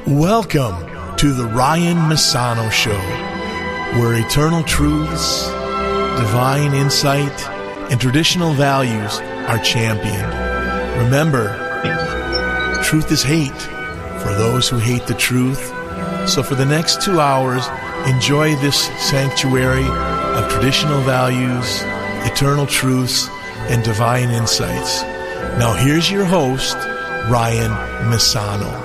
Welcome to the Ryan Misano Show, where eternal truths, divine insight, and traditional values are championed. Remember, truth is hate for those who hate the truth. So for the next 2 hours, enjoy this sanctuary of traditional values, eternal truths, and divine insights. Now here's your host, Ryan Misano.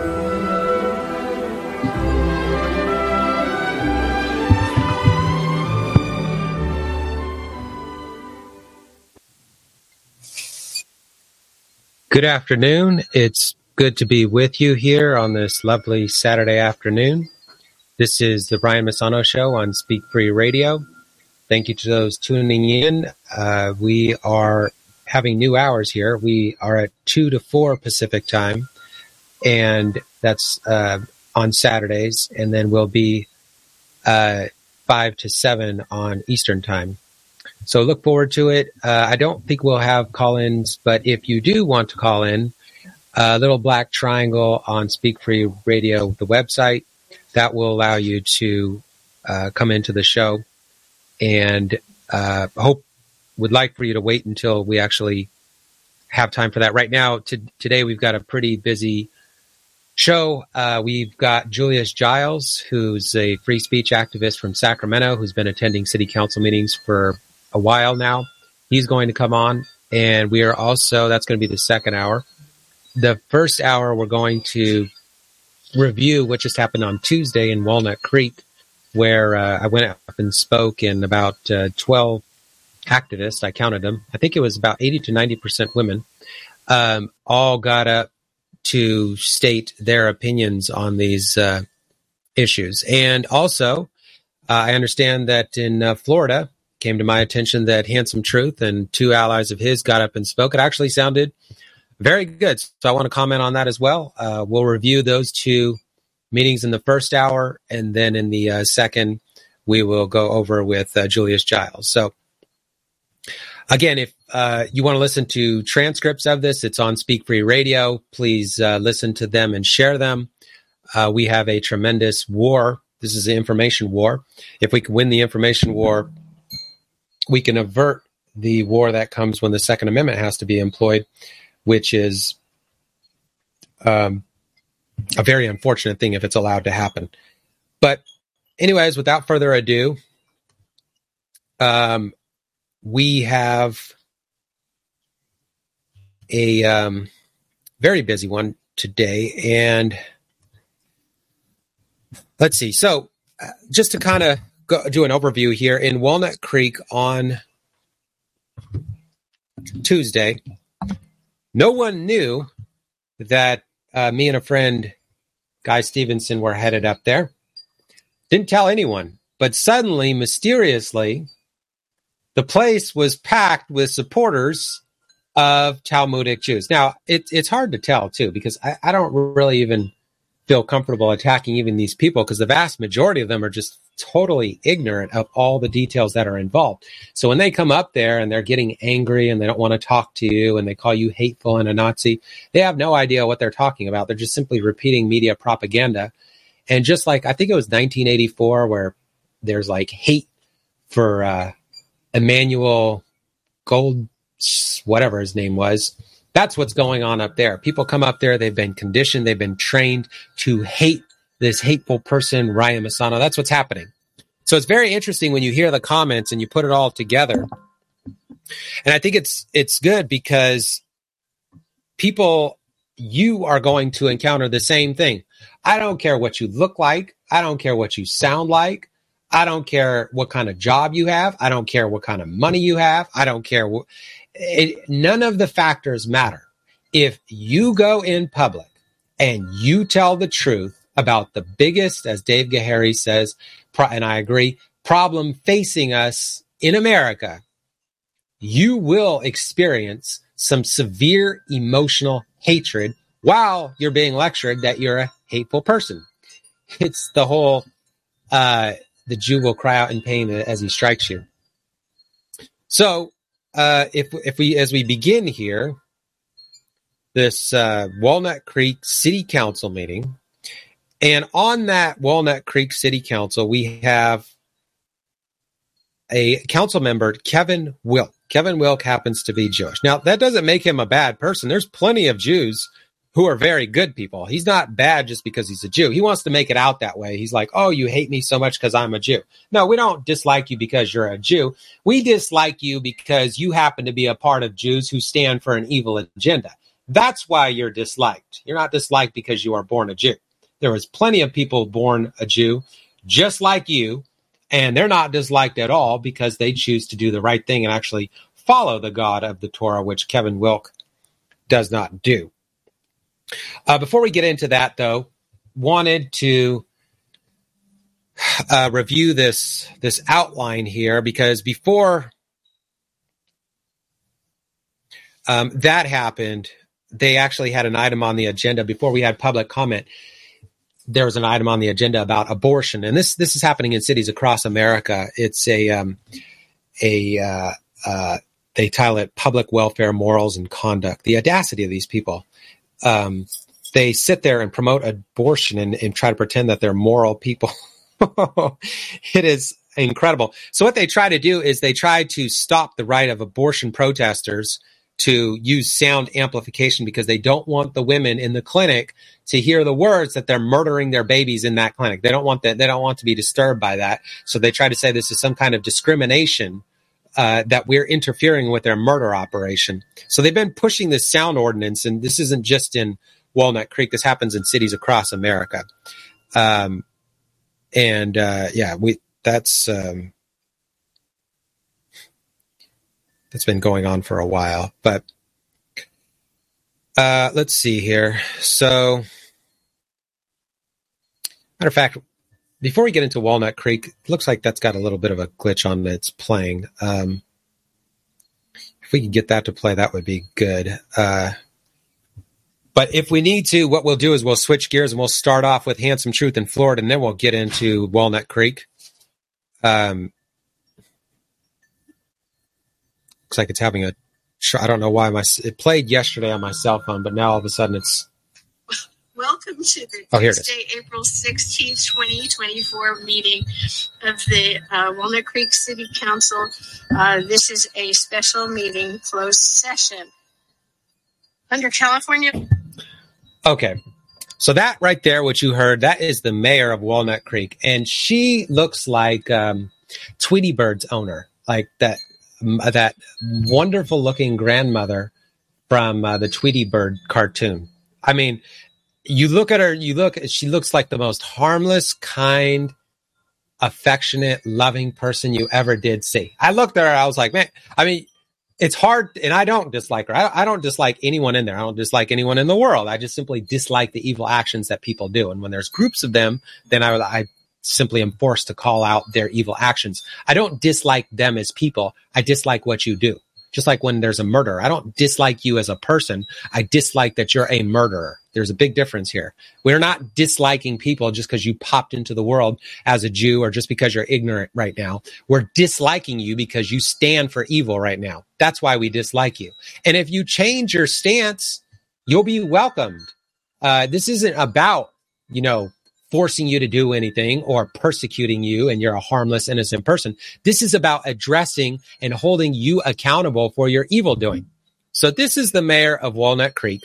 Good afternoon. It's good to be with you here on this lovely Saturday afternoon. This is the Ryan Misano Show on Speak Free Radio. Thank you to those tuning in. We are having new hours here. We are at 2 to 4 Pacific time, and that's on Saturdays, and then we'll be 5 to 7 on Eastern time. So look forward to it. I don't think we'll have call-ins, but if you do want to call in, a little black triangle on Speak Free Radio, the website, that will allow you to come into the show. And would like for you to wait until we actually have time for that. Right now, today we've got a pretty busy show. We've got Julius Giles, who's a free speech activist from Sacramento, who's been attending city council meetings for a while now. He's going to come on, and we are also, that's going to be the second hour. The first hour, we're going to review what just happened on Tuesday in Walnut Creek, where I went up and spoke, and about 12 activists, I counted them, I think it was about 80 to 90% women, all got up to state their opinions on these issues. And also, I understand that in Florida, came to my attention that Handsome Truth and 2 allies of his got up and spoke. It actually sounded very good. So I want to comment on that as well. We'll review those 2 meetings in the first hour, and then in the second, we will go over with Julius Giles. So again, if you want to listen to transcripts of this, it's on Speak Free Radio. Please listen to them and share them. We have a tremendous war. This is the information war. If we can win the information war, we can avert the war that comes when the Second Amendment has to be employed, which is a very unfortunate thing if it's allowed to happen. But anyways, without further ado, we have a very busy one today. And let's see. So just to kind of do an overview here, in Walnut Creek on Tuesday, no one knew that me and a friend, Guy Stevenson, were headed up there. Didn't tell anyone. But suddenly, mysteriously, the place was packed with supporters of Talmudic Jews. Now, it's hard to tell, too, because I don't really even feel comfortable attacking even these people, because the vast majority of them are just totally ignorant of all the details that are involved. So when they come up there and they're getting angry and they don't want to talk to you and they call you hateful and a Nazi, they have no idea what they're talking about. They're just simply repeating media propaganda. And just like, I think it was 1984, where there's like hate for Emmanuel Gold, whatever his name was. That's what's going on up there. People come up there, they've been conditioned, they've been trained to hate this hateful person, Ryan Misano. That's what's happening. So it's very interesting when you hear the comments and you put it all together. And I think it's good because people, you are going to encounter the same thing. I don't care what you look like. I don't care what you sound like. I don't care what kind of job you have. I don't care what kind of money you have. I don't care. None of the factors matter. If you go in public and you tell the truth about the biggest, as Dave Gahary says, and I agree, problem facing us in America, you will experience some severe emotional hatred while you're being lectured that you're a hateful person. It's the whole, the Jew will cry out in pain as he strikes you. So if we, as we begin here, this Walnut Creek City Council meeting, And on that Walnut Creek City Council, we have a council member, Kevin Wilk. Kevin Wilk happens to be Jewish. Now, that doesn't make him a bad person. There's plenty of Jews who are very good people. He's not bad just because he's a Jew. He wants to make it out that way. He's like, oh, you hate me so much because I'm a Jew. No, we don't dislike you because you're a Jew. We dislike you because you happen to be a part of Jews who stand for an evil agenda. That's why you're disliked. You're not disliked because you are born a Jew. There was plenty of people born a Jew just like you, and they're not disliked at all because they choose to do the right thing and actually follow the God of the Torah, which Kevin Wilk does not do. Before we get into that, though, wanted to review this outline here, because before that happened, they actually had an item on the agenda. Before we had public comment, there was an item on the agenda about abortion, and this is happening in cities across America. It's they title it Public Welfare, Morals, and Conduct. The audacity of these people. They sit there and promote abortion and try to pretend that they're moral people. It is incredible. So what they try to do is they try to stop the right of abortion protesters to use sound amplification because they don't want the women in the clinic to hear the words that they're murdering their babies in that clinic. They don't want that. They don't want to be disturbed by that. So they try to say this is some kind of discrimination, that we're interfering with their murder operation. So they've been pushing this sound ordinance, and this isn't just in Walnut Creek. This happens in cities across America. That's been going on for a while. But let's see here. So, matter of fact, before we get into Walnut Creek, it looks like that's got a little bit of a glitch on that's playing. If we could get that to play, that would be good. But if we need to, what we'll do is we'll switch gears and we'll start off with Handsome Truth in Florida, and then we'll get into Walnut Creek. Looks like it's having I don't know why it played yesterday on my cell phone, but now all of a sudden it's. Welcome to the Tuesday, April 16th, 2024 meeting of the Walnut Creek City Council. This is a special meeting, closed session. Under California. Okay. So that right there, what you heard, that is the mayor of Walnut Creek. And she looks like Tweety Bird's owner, like that wonderful looking grandmother from the Tweety Bird cartoon. I mean, you look at her, she looks like the most harmless, kind, affectionate, loving person you ever did see. I looked at her, I was like, man, I mean, it's hard, and I don't dislike her. I don't dislike anyone in there. I don't dislike anyone in the world. I just simply dislike the evil actions that people do. And when there's groups of them, then I simply am forced to call out their evil actions. I don't dislike them as people. I dislike what you do. Just like when there's a murder, I don't dislike you as a person. I dislike that you're a murderer. There's a big difference here. We're not disliking people just because you popped into the world as a Jew or just because you're ignorant right now. We're disliking you because you stand for evil right now. That's why we dislike you. And if you change your stance, you'll be welcomed. This isn't about, forcing you to do anything or persecuting you and you're a harmless, innocent person. This is about addressing and holding you accountable for your evil doing. So this is the mayor of Walnut Creek.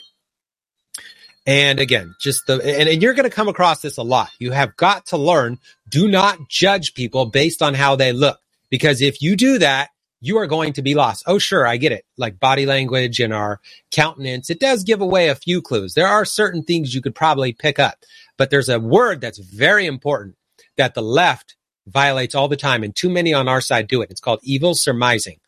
And again, and you're going to come across this a lot. You have got to learn, do not judge people based on how they look, because if you do that, you are going to be lost. Oh, sure, I get it. Like body language and our countenance, it does give away a few clues. There are certain things you could probably pick up, but there's a word that's very important that the left violates all the time, and too many on our side do it. It's called evil surmising.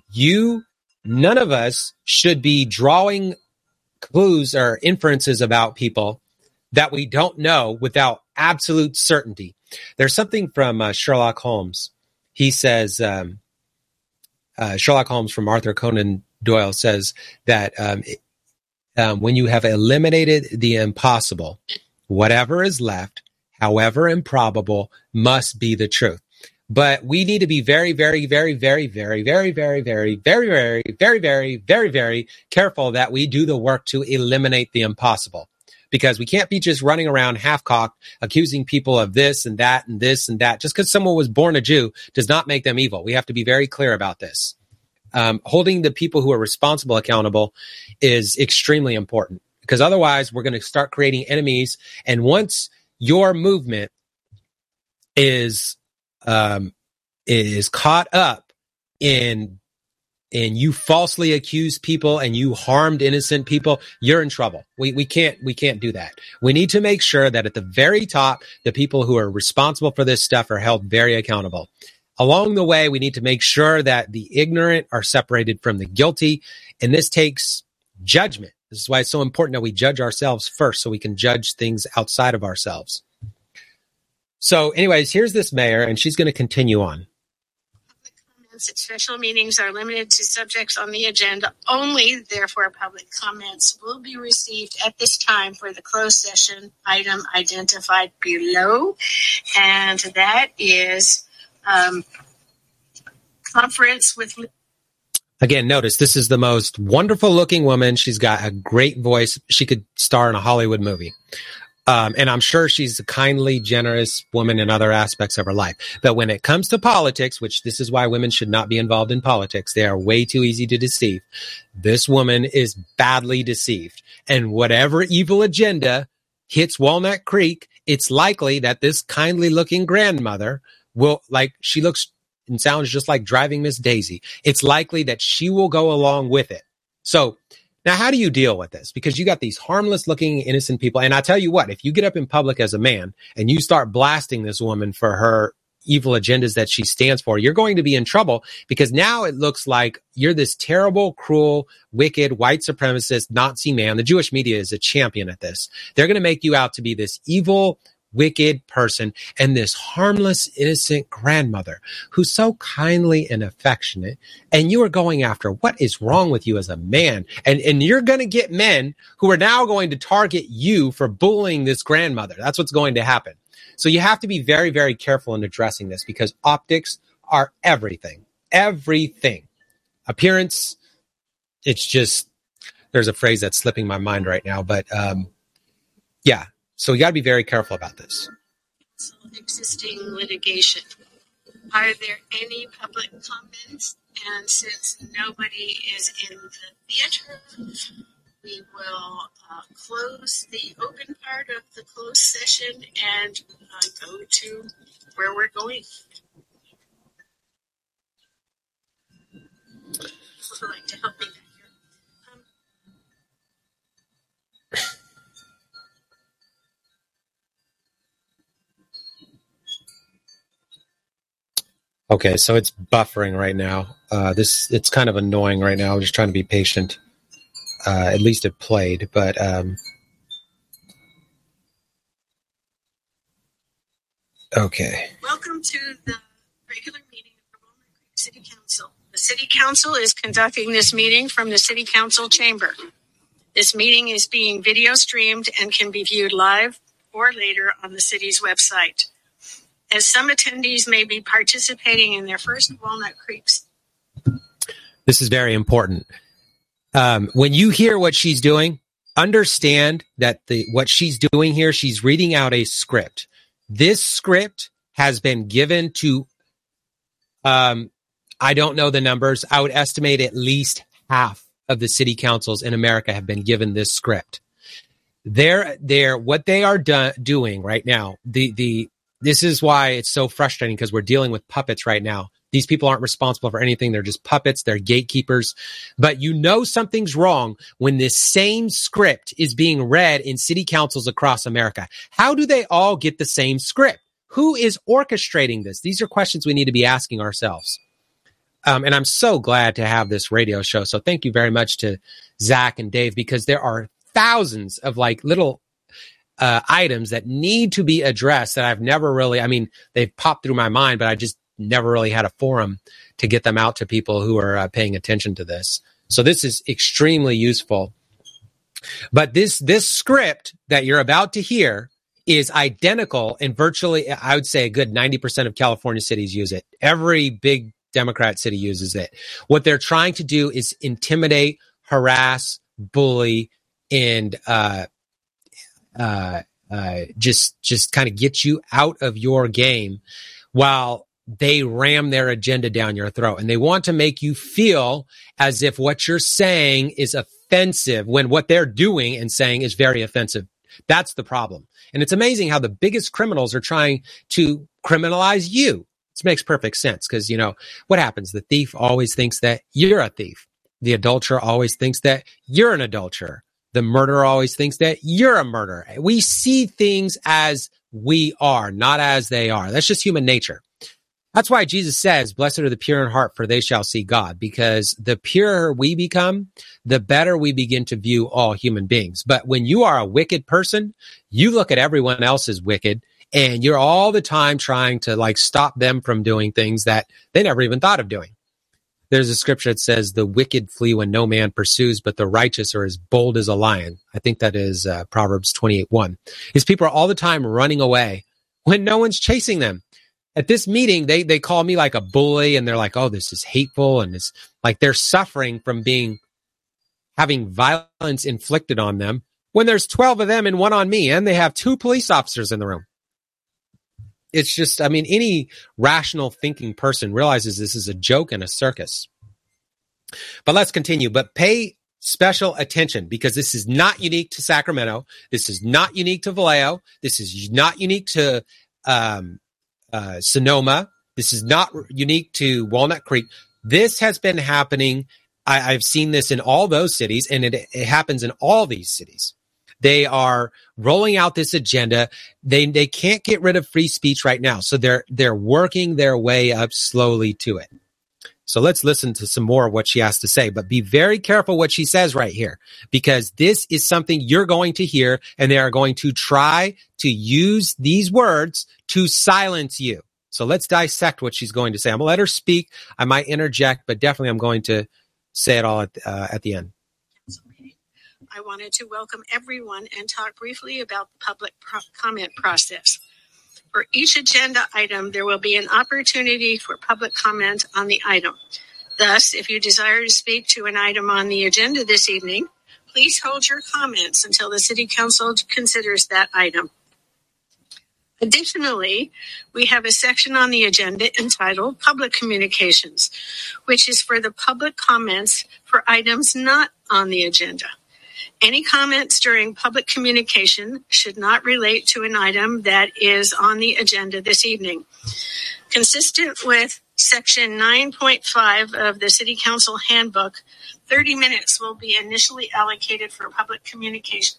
None of us should be drawing clues or inferences about people that we don't know without absolute certainty. There's something from Sherlock Holmes. He says, Sherlock Holmes from Arthur Conan Doyle says that when you have eliminated the impossible, whatever is left, however improbable, must be the truth. But we need to be very, very, very, very, very, very, very, very, very, very, very, very, very, very careful that we do the work to eliminate the impossible. because we can't be just running around half-cocked, accusing people of this and that and this and that. Just because someone was born a Jew does not make them evil. We have to be very clear about this. Holding the people who are responsible accountable is extremely important, because otherwise we're going to start creating enemies. And once your movement is caught up in you falsely accuse people and you harmed innocent people, you're in trouble. We can't do that. We need to make sure that at the very top, the people who are responsible for this stuff are held very accountable. Along the way, we need to make sure that the ignorant are separated from the guilty. And this takes judgment. This is why it's so important that we judge ourselves first, so we can judge things outside of ourselves. So anyways, here's this mayor, and she's going to continue on. Special meetings are limited to subjects on the agenda only. Therefore, public comments will be received at this time for the closed session item identified below. And that is conference with... Again, notice this is the most wonderful looking woman. She's got a great voice. She could star in a Hollywood movie. And I'm sure she's a kindly, generous woman in other aspects of her life. But when it comes to politics, which this is why women should not be involved in politics, they are way too easy to deceive. This woman is badly deceived. And whatever evil agenda hits Walnut Creek, it's likely that this kindly looking grandmother will, like, she looks and sounds just like Driving Miss Daisy. It's likely that she will go along with it. So now, how do you deal with this? Because you got these harmless looking innocent people. And I tell you what, if you get up in public as a man and you start blasting this woman for her evil agendas that she stands for, you're going to be in trouble, because now it looks like you're this terrible, cruel, wicked, white supremacist Nazi man. The Jewish media is a champion at this. They're going to make you out to be this evil, wicked person, and this harmless, innocent grandmother who's so kindly and affectionate, and you are going after what is wrong with you as a man. And you're going to get men who are now going to target you for bullying this grandmother. That's what's going to happen. So you have to be very, very careful in addressing this, because optics are everything. Everything. Appearance, it's just, there's a phrase that's slipping my mind right now, but yeah. So you got to be very careful about this. Existing litigation. Are there any public comments? And since nobody is in the theater, we will close the open part of the closed session and go to where we're going. Who would like to help me back here? Okay, so it's buffering right now. It's kind of annoying right now. I'm just trying to be patient. At least it played, but okay. Welcome to the regular meeting of the Walnut Creek City Council. The City Council is conducting this meeting from the City Council chamber. This meeting is being video streamed and can be viewed live or later on the city's website. As some attendees may be participating in their first Walnut Creeks. This is very important. When you hear what she's doing, understand that what she's doing here, she's reading out a script. This script has been given to, I don't know the numbers. I would estimate at least half of the city councils in America have been given this script. What they are doing right now, this is why it's so frustrating, because we're dealing with puppets right now. These people aren't responsible for anything. They're just puppets. They're gatekeepers. But you know something's wrong when this same script is being read in city councils across America. How do they all get the same script? Who is orchestrating this? These are questions we need to be asking ourselves. And I'm so glad to have this radio show. So thank you very much to Zach and Dave, because there are thousands of like little items that need to be addressed that I've never really, they've popped through my mind, but I just never really had a forum to get them out to people who are paying attention to this. So this is extremely useful. But this script that you're about to hear is identical in virtually, I would say a good 90% of California cities use it. Every big Democrat city uses it. What they're trying to do is intimidate, harass, bully, and just kind of get you out of your game while they ram their agenda down your throat. And they want to make you feel as if what you're saying is offensive when what they're doing and saying is very offensive. That's the problem. And it's amazing how the biggest criminals are trying to criminalize you. This makes perfect sense because, what happens? The thief always thinks that you're a thief. The adulterer always thinks that you're an adulterer. The murderer always thinks that you're a murderer. We see things as we are, not as they are. That's just human nature. That's why Jesus says, blessed are the pure in heart, for they shall see God, because the purer we become, the better we begin to view all human beings. But when you are a wicked person, you look at everyone else as wicked, and you're all the time trying to stop them from doing things that they never even thought of doing. There's a scripture that says the wicked flee when no man pursues, but the righteous are as bold as a lion. I think that is Proverbs 28:1. His people are all the time running away when no one's chasing them. At this meeting, they call me like a bully, and they're like, oh, this is hateful. And it's like they're suffering from having violence inflicted on them when there's 12 of them and one on me, and they have 2 police officers in the room. It's just, any rational thinking person realizes this is a joke and a circus. But let's continue. But pay special attention, because this is not unique to Sacramento. This is not unique to Vallejo. This is not unique to Sonoma. This is not unique to Walnut Creek. This has been happening. I've seen this in all those cities, and it happens in all these cities. They are rolling out this agenda. They can't get rid of free speech right now, so they're working their way up slowly to it. So let's listen to some more of what she has to say, but be very careful what she says right here, because this is something you're going to hear, and they are going to try to use these words to silence you. So let's dissect what she's going to say. I'm going to let her speak. I might interject, but definitely I'm going to say it all at the end. I wanted to welcome everyone and talk briefly about the public comment process. For each agenda item, there will be an opportunity for public comment on the item. Thus, if you desire to speak to an item on the agenda this evening, please hold your comments until the City Council considers that item. Additionally, we have a section on the agenda entitled Public Communications, which is for the public comments for items not on the agenda. Any comments during public communication should not relate to an item that is on the agenda this evening. Consistent with Section 9.5 of the City Council Handbook, 30 minutes will be initially allocated for public communication.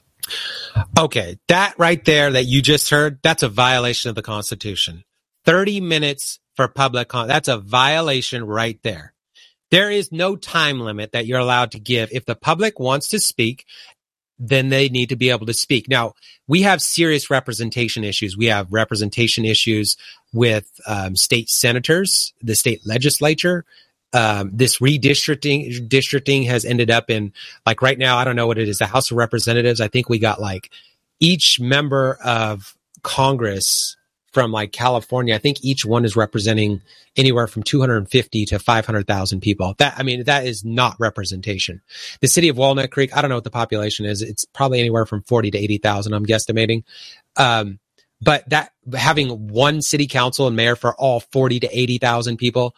Okay, that right there that you just heard, that's a violation of the Constitution. 30 minutes for public comment. That's a violation right there. There is no time limit that you're allowed to give. If the public wants to speak, then they need to be able to speak. Now, we have serious representation issues. We have representation issues with state senators, the state legislature. This redistricting has ended up in, right now, I don't know what it is, the House of Representatives. I think we got each member of Congress from California, I think each one is representing anywhere from 250 to 500,000 people. That is not representation. The city of Walnut Creek, I don't know what the population is. It's probably anywhere from 40 to 80,000, I'm guesstimating. But that having one city council and mayor for all 40 to 80,000 people,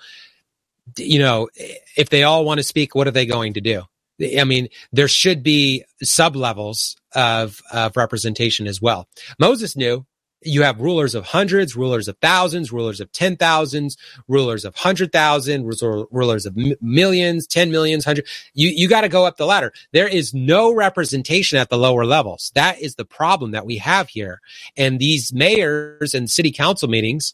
if they all want to speak, what are they going to do? There should be sub-levels of representation as well. Moses knew. You have rulers of hundreds, rulers of thousands, rulers of 10,000s, rulers of 100,000, rulers of millions, 10 millions, 100. You got to go up the ladder. There is no representation at the lower levels. That is the problem that we have here. And these mayors and city council meetings,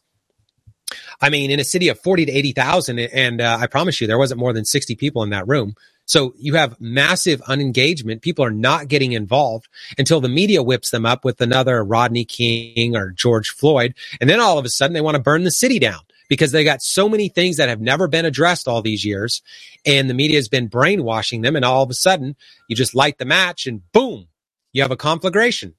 in a city of 40 to 80,000, and I promise you, there wasn't more than 60 people in that room. So you have massive unengagement. People are not getting involved until the media whips them up with another Rodney King or George Floyd. And then all of a sudden they want to burn the city down because they got so many things that have never been addressed all these years. And the media has been brainwashing them. And all of a sudden you just light the match and boom, you have a conflagration.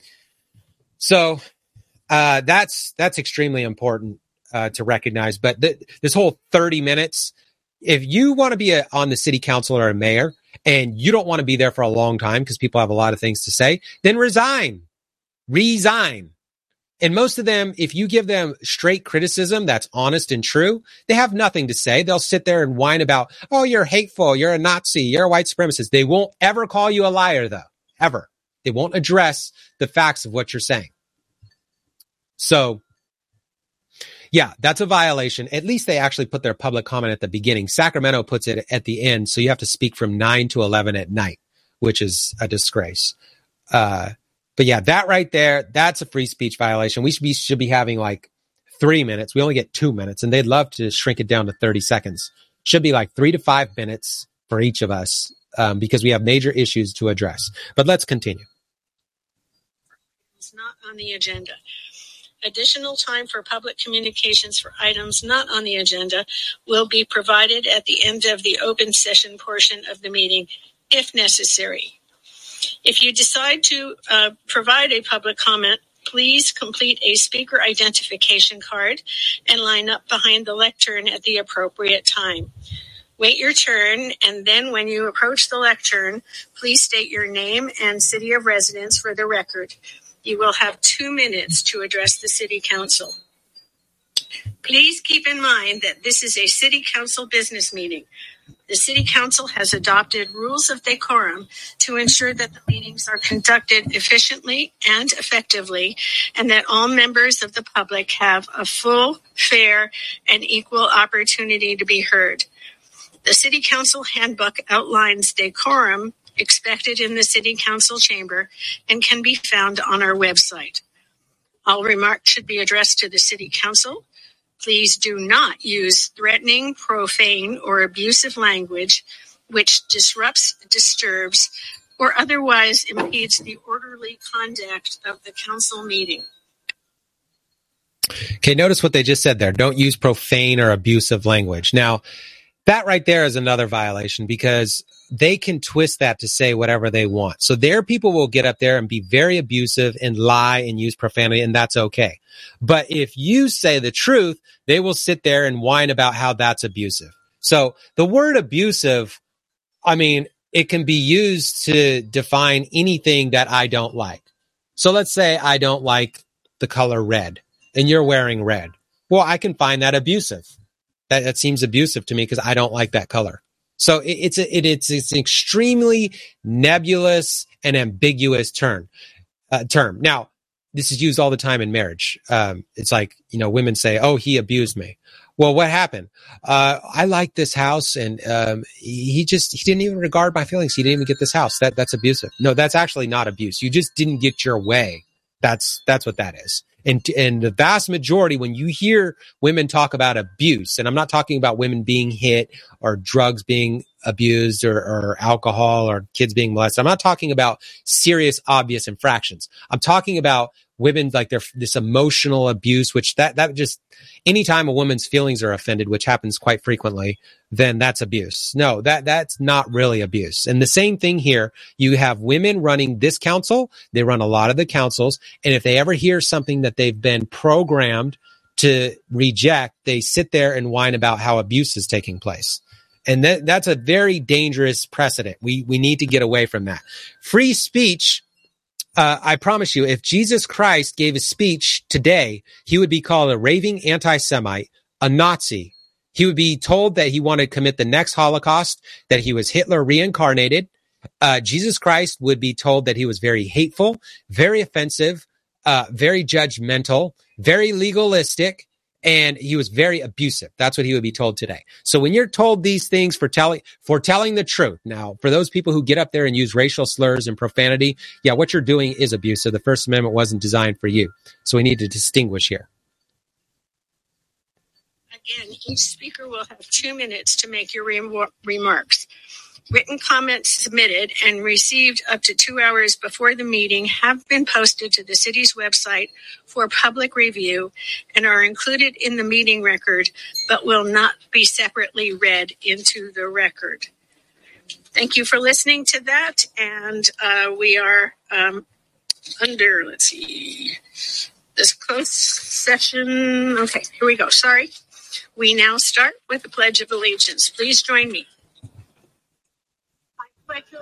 So that's extremely important to recognize. But this whole 30 minutes, if you want to be on the city council or a mayor, and you don't want to be there for a long time because people have a lot of things to say, then resign. And most of them, if you give them straight criticism that's honest and true, they have nothing to say. They'll sit there and whine about, oh, you're hateful, you're a Nazi, you're a white supremacist. They won't ever call you a liar, though, ever. They won't address the facts of what you're saying. So, yeah, that's a violation. At least they actually put their public comment at the beginning. Sacramento puts it at the end, so you have to speak from 9 to 11 at night, which is a disgrace. But yeah, that right there, that's a free speech violation. We should be having like 3 minutes. We only get 2 minutes, and they'd love to shrink it down to 30 seconds. Should be like 3 to 5 minutes for each of us because we have major issues to address. But let's continue. It's not on the agenda. Additional time for public communications for items not on the agenda will be provided at the end of the open session portion of the meeting, if necessary. If you decide to provide a public comment, please complete a speaker identification card and line up behind the lectern at the appropriate time. Wait your turn, and then when you approach the lectern, please state your name and city of residence for the record. You will have 2 minutes to address the City Council. Please keep in mind that this is a City Council business meeting. The City Council has adopted rules of decorum to ensure that the meetings are conducted efficiently and effectively, and that all members of the public have a full, fair, and equal opportunity to be heard. The City Council handbook outlines decorum expected in the City Council chamber and can be found on our website. All remarks should be addressed to the City Council. Please do not use threatening, profane, or abusive language which disrupts, disturbs, or otherwise impedes the orderly conduct of the council meeting. Okay, notice what they just said there. Don't use profane or abusive language. Now, that right there is another violation because they can twist that to say whatever they want. So their people will get up there and be very abusive and lie and use profanity, and that's okay. But if you say the truth, they will sit there and whine about how that's abusive. So the word abusive, I mean, it can be used to define anything that I don't like. So let's say I don't like the color red and you're wearing red. Well, I can find that abusive. That seems abusive to me because I don't like that color. So it's an extremely nebulous and ambiguous term. Now, this is used all the time in marriage. It's like, women say, oh, he abused me. Well, what happened? I like this house and he didn't even regard my feelings. He didn't even get this house. That's abusive. No, that's actually not abuse. You just didn't get your way. That's what that is. And the vast majority, when you hear women talk about abuse, and I'm not talking about women being hit or drugs being abused or alcohol or kids being molested. I'm not talking about serious, obvious infractions. I'm talking about women like this emotional abuse, which that just anytime a woman's feelings are offended, which happens quite frequently, then that's abuse. No, that's not really abuse. And the same thing here, you have women running this council. They run a lot of the councils. And if they ever hear something that they've been programmed to reject, they sit there and whine about how abuse is taking place. And that's a very dangerous precedent. We need to get away from that. Free speech. I promise you, if Jesus Christ gave a speech today, he would be called a raving anti-Semite, a Nazi. He would be told that he wanted to commit the next Holocaust, that he was Hitler reincarnated. Jesus Christ would be told that he was very hateful, very offensive, very judgmental, very legalistic, and he was very abusive. That's what he would be told today. So when you're told these things for telling the truth, now, for those people who get up there and use racial slurs and profanity, yeah, what you're doing is abusive. The First Amendment wasn't designed for you. So we need to distinguish here. Again, each speaker will have 2 minutes to make your remarks. Written comments submitted and received up to 2 hours before the meeting have been posted to the city's website for public review and are included in the meeting record, but will not be separately read into the record. Thank you for listening to that. And we are under, let's see, this closed session. Okay, here we go. Sorry. We now start with the Pledge of Allegiance. Please join me.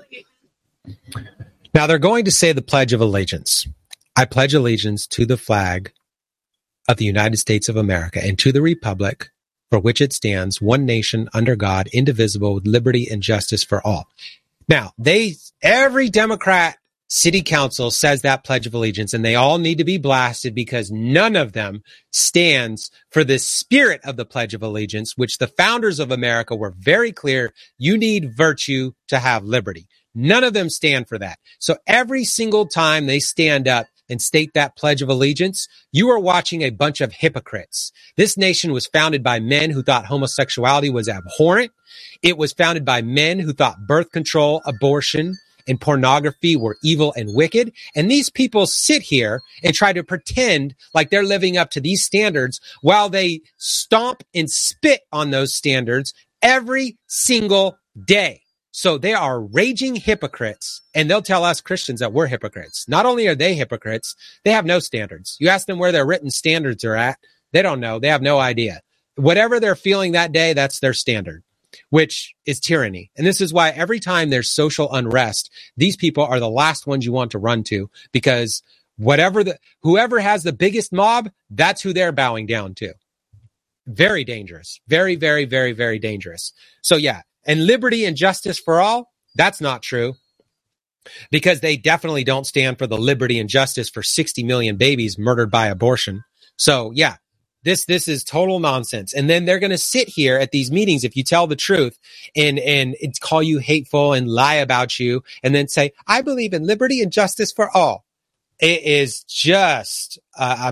Now they're going to say the Pledge of Allegiance. I pledge allegiance to the flag of the United States of America and to the republic for which it stands, one nation under God, indivisible, with liberty and justice for all. Now, every Democrat city council says that Pledge of Allegiance, and they all need to be blasted because none of them stands for the spirit of the Pledge of Allegiance, which the founders of America were very clear. You need virtue to have liberty. None of them stand for that. So every single time they stand up and state that Pledge of Allegiance, you are watching a bunch of hypocrites. This nation was founded by men who thought homosexuality was abhorrent. It was founded by men who thought birth control, abortion, and pornography were evil and wicked. And these people sit here and try to pretend like they're living up to these standards while they stomp and spit on those standards every single day. So they are raging hypocrites, and they'll tell us Christians that we're hypocrites. Not only are they hypocrites, they have no standards. You ask them where their written standards are at, they don't know. They have no idea. Whatever they're feeling that day, that's their standard, which is tyranny. And this is why every time there's social unrest, these people are the last ones you want to run to, because whoever has the biggest mob, that's who they're bowing down to. Very dangerous. Very, very, very, very dangerous. So yeah. And liberty and justice for all, that's not true, because they definitely don't stand for the liberty and justice for 60 million babies murdered by abortion. So yeah, this is total nonsense. And then they're going to sit here at these meetings, if you tell the truth, and call you hateful and lie about you, and then say, I believe in liberty and justice for all. It is just,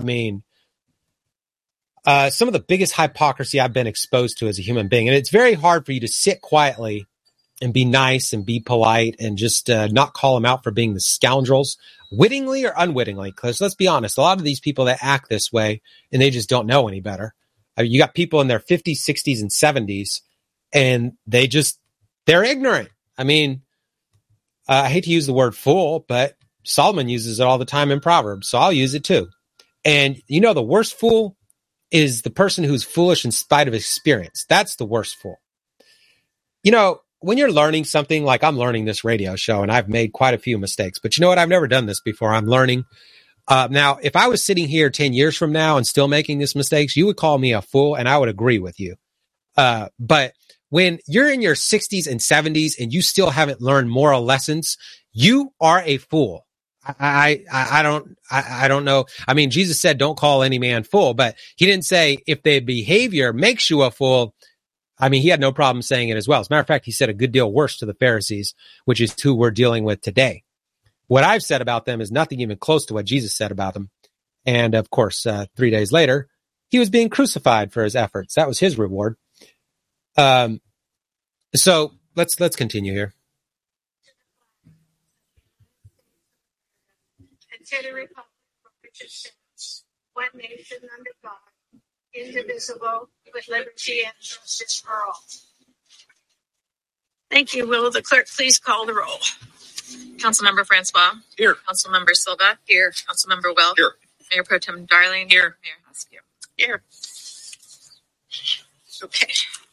some of the biggest hypocrisy I've been exposed to as a human being. And it's very hard for you to sit quietly and be nice and be polite and just not call them out for being the scoundrels, wittingly or unwittingly. Because let's be honest, a lot of these people that act this way, and they just don't know any better. I mean, you got people in their 50s, 60s, and 70s, and they're ignorant. I mean, I hate to use the word fool, but Solomon uses it all the time in Proverbs, so I'll use it too. And you know, the worst fool is the person who's foolish in spite of experience. That's the worst fool. You know, when you're learning something, like I'm learning this radio show, and I've made quite a few mistakes, but you know what? I've never done this before. I'm learning. Now, if I was sitting here 10 years from now and still making these mistakes, you would call me a fool, and I would agree with you. But when you're in your 60s and 70s and you still haven't learned moral lessons, you are a fool. I don't know. I mean, Jesus said, don't call any man fool, but he didn't say if their behavior makes you a fool. I mean, he had no problem saying it as well. As a matter of fact, he said a good deal worse to the Pharisees, which is who we're dealing with today. What I've said about them is nothing even close to what Jesus said about them. And of course, 3 days later, he was being crucified for his efforts. That was his reward. So let's continue here. To the republic for which it stands, one nation under God, indivisible, with liberty and justice for all. Thank you. Will the clerk please call the roll? Councilmember Francois. Here. Councilmember Silva. Here. Councilmember Welch. Here. Mayor Pro Tem Darling. Here. Mayor Husk. Here. Okay.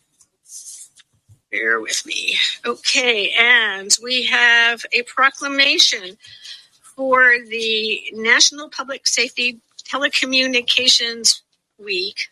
Bear with me. Okay, and we have a proclamation for the National Public Safety Telecommunications Week.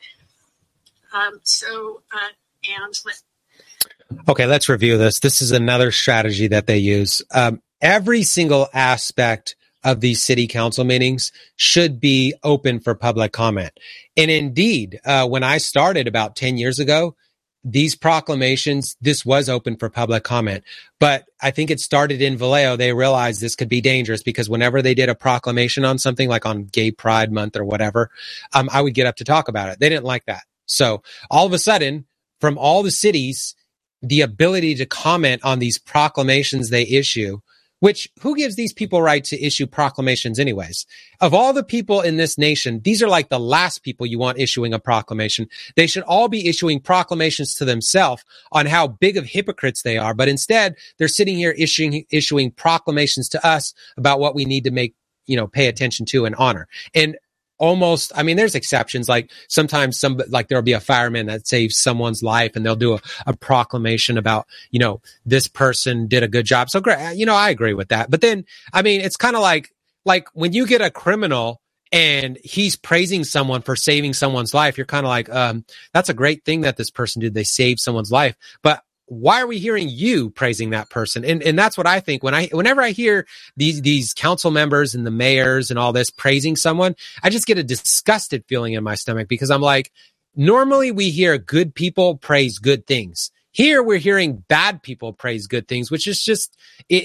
Okay, let's review this. This is another strategy that they use. Every single aspect of these city council meetings should be open for public comment. And indeed, when I started about 10 years ago, these proclamations, this was open for public comment. But I think it started in Vallejo. They realized this could be dangerous because whenever they did a proclamation on something like on Gay Pride Month or whatever, I would get up to talk about it. They didn't like that. So all of a sudden, from all the cities, the ability to comment on these proclamations they issue, which who gives these people right to issue proclamations anyways? Of all the people in this nation, these are like the last people you want issuing a proclamation. They should all be issuing proclamations to themselves on how big of hypocrites they are. But instead, they're sitting here issuing proclamations to us about what we need to pay attention to and honor. And almost, I mean, there's exceptions. Like sometimes there'll be a fireman that saves someone's life and they'll do a proclamation about, this person did a good job. So great. I agree with that. But then, I mean, it's kind of like when you get a criminal and he's praising someone for saving someone's life, you're kind of like, that's a great thing that this person did. They saved someone's life. But why are we hearing you praising that person? And that's what I think whenever I hear these council members and the mayors and all this praising someone, I just get a disgusted feeling in my stomach, because I'm like, normally we hear good people praise good things. Here we're hearing bad people praise good things, which is just,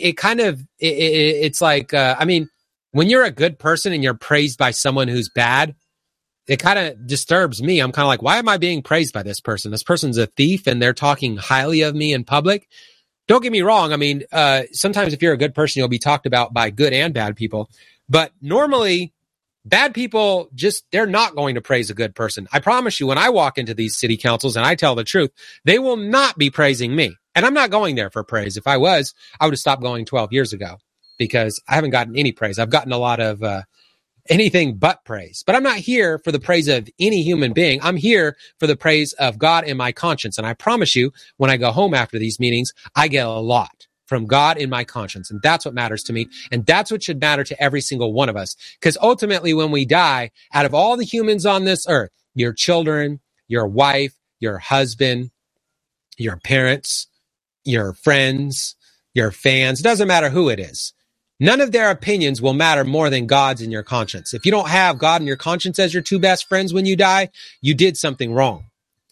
it's like, I mean, when you're a good person and you're praised by someone who's bad, it kind of disturbs me. I'm kind of like, why am I being praised by this person? This person's a thief and they're talking highly of me in public. Don't get me wrong. I mean, sometimes if you're a good person, you'll be talked about by good and bad people. But normally, bad people they're not going to praise a good person. I promise you, when I walk into these city councils and I tell the truth, they will not be praising me. And I'm not going there for praise. If I was, I would have stopped going 12 years ago, because I haven't gotten any praise. I've gotten a lot of anything but praise. But I'm not here for the praise of any human being. I'm here for the praise of God in my conscience. And I promise you, when I go home after these meetings, I get a lot from God in my conscience. And that's what matters to me. And that's what should matter to every single one of us. Because ultimately, when we die, out of all the humans on this earth, your children, your wife, your husband, your parents, your friends, your fans, doesn't matter who it is. None of their opinions will matter more than God's in your conscience. If you don't have God and your conscience as your two best friends when you die, you did something wrong.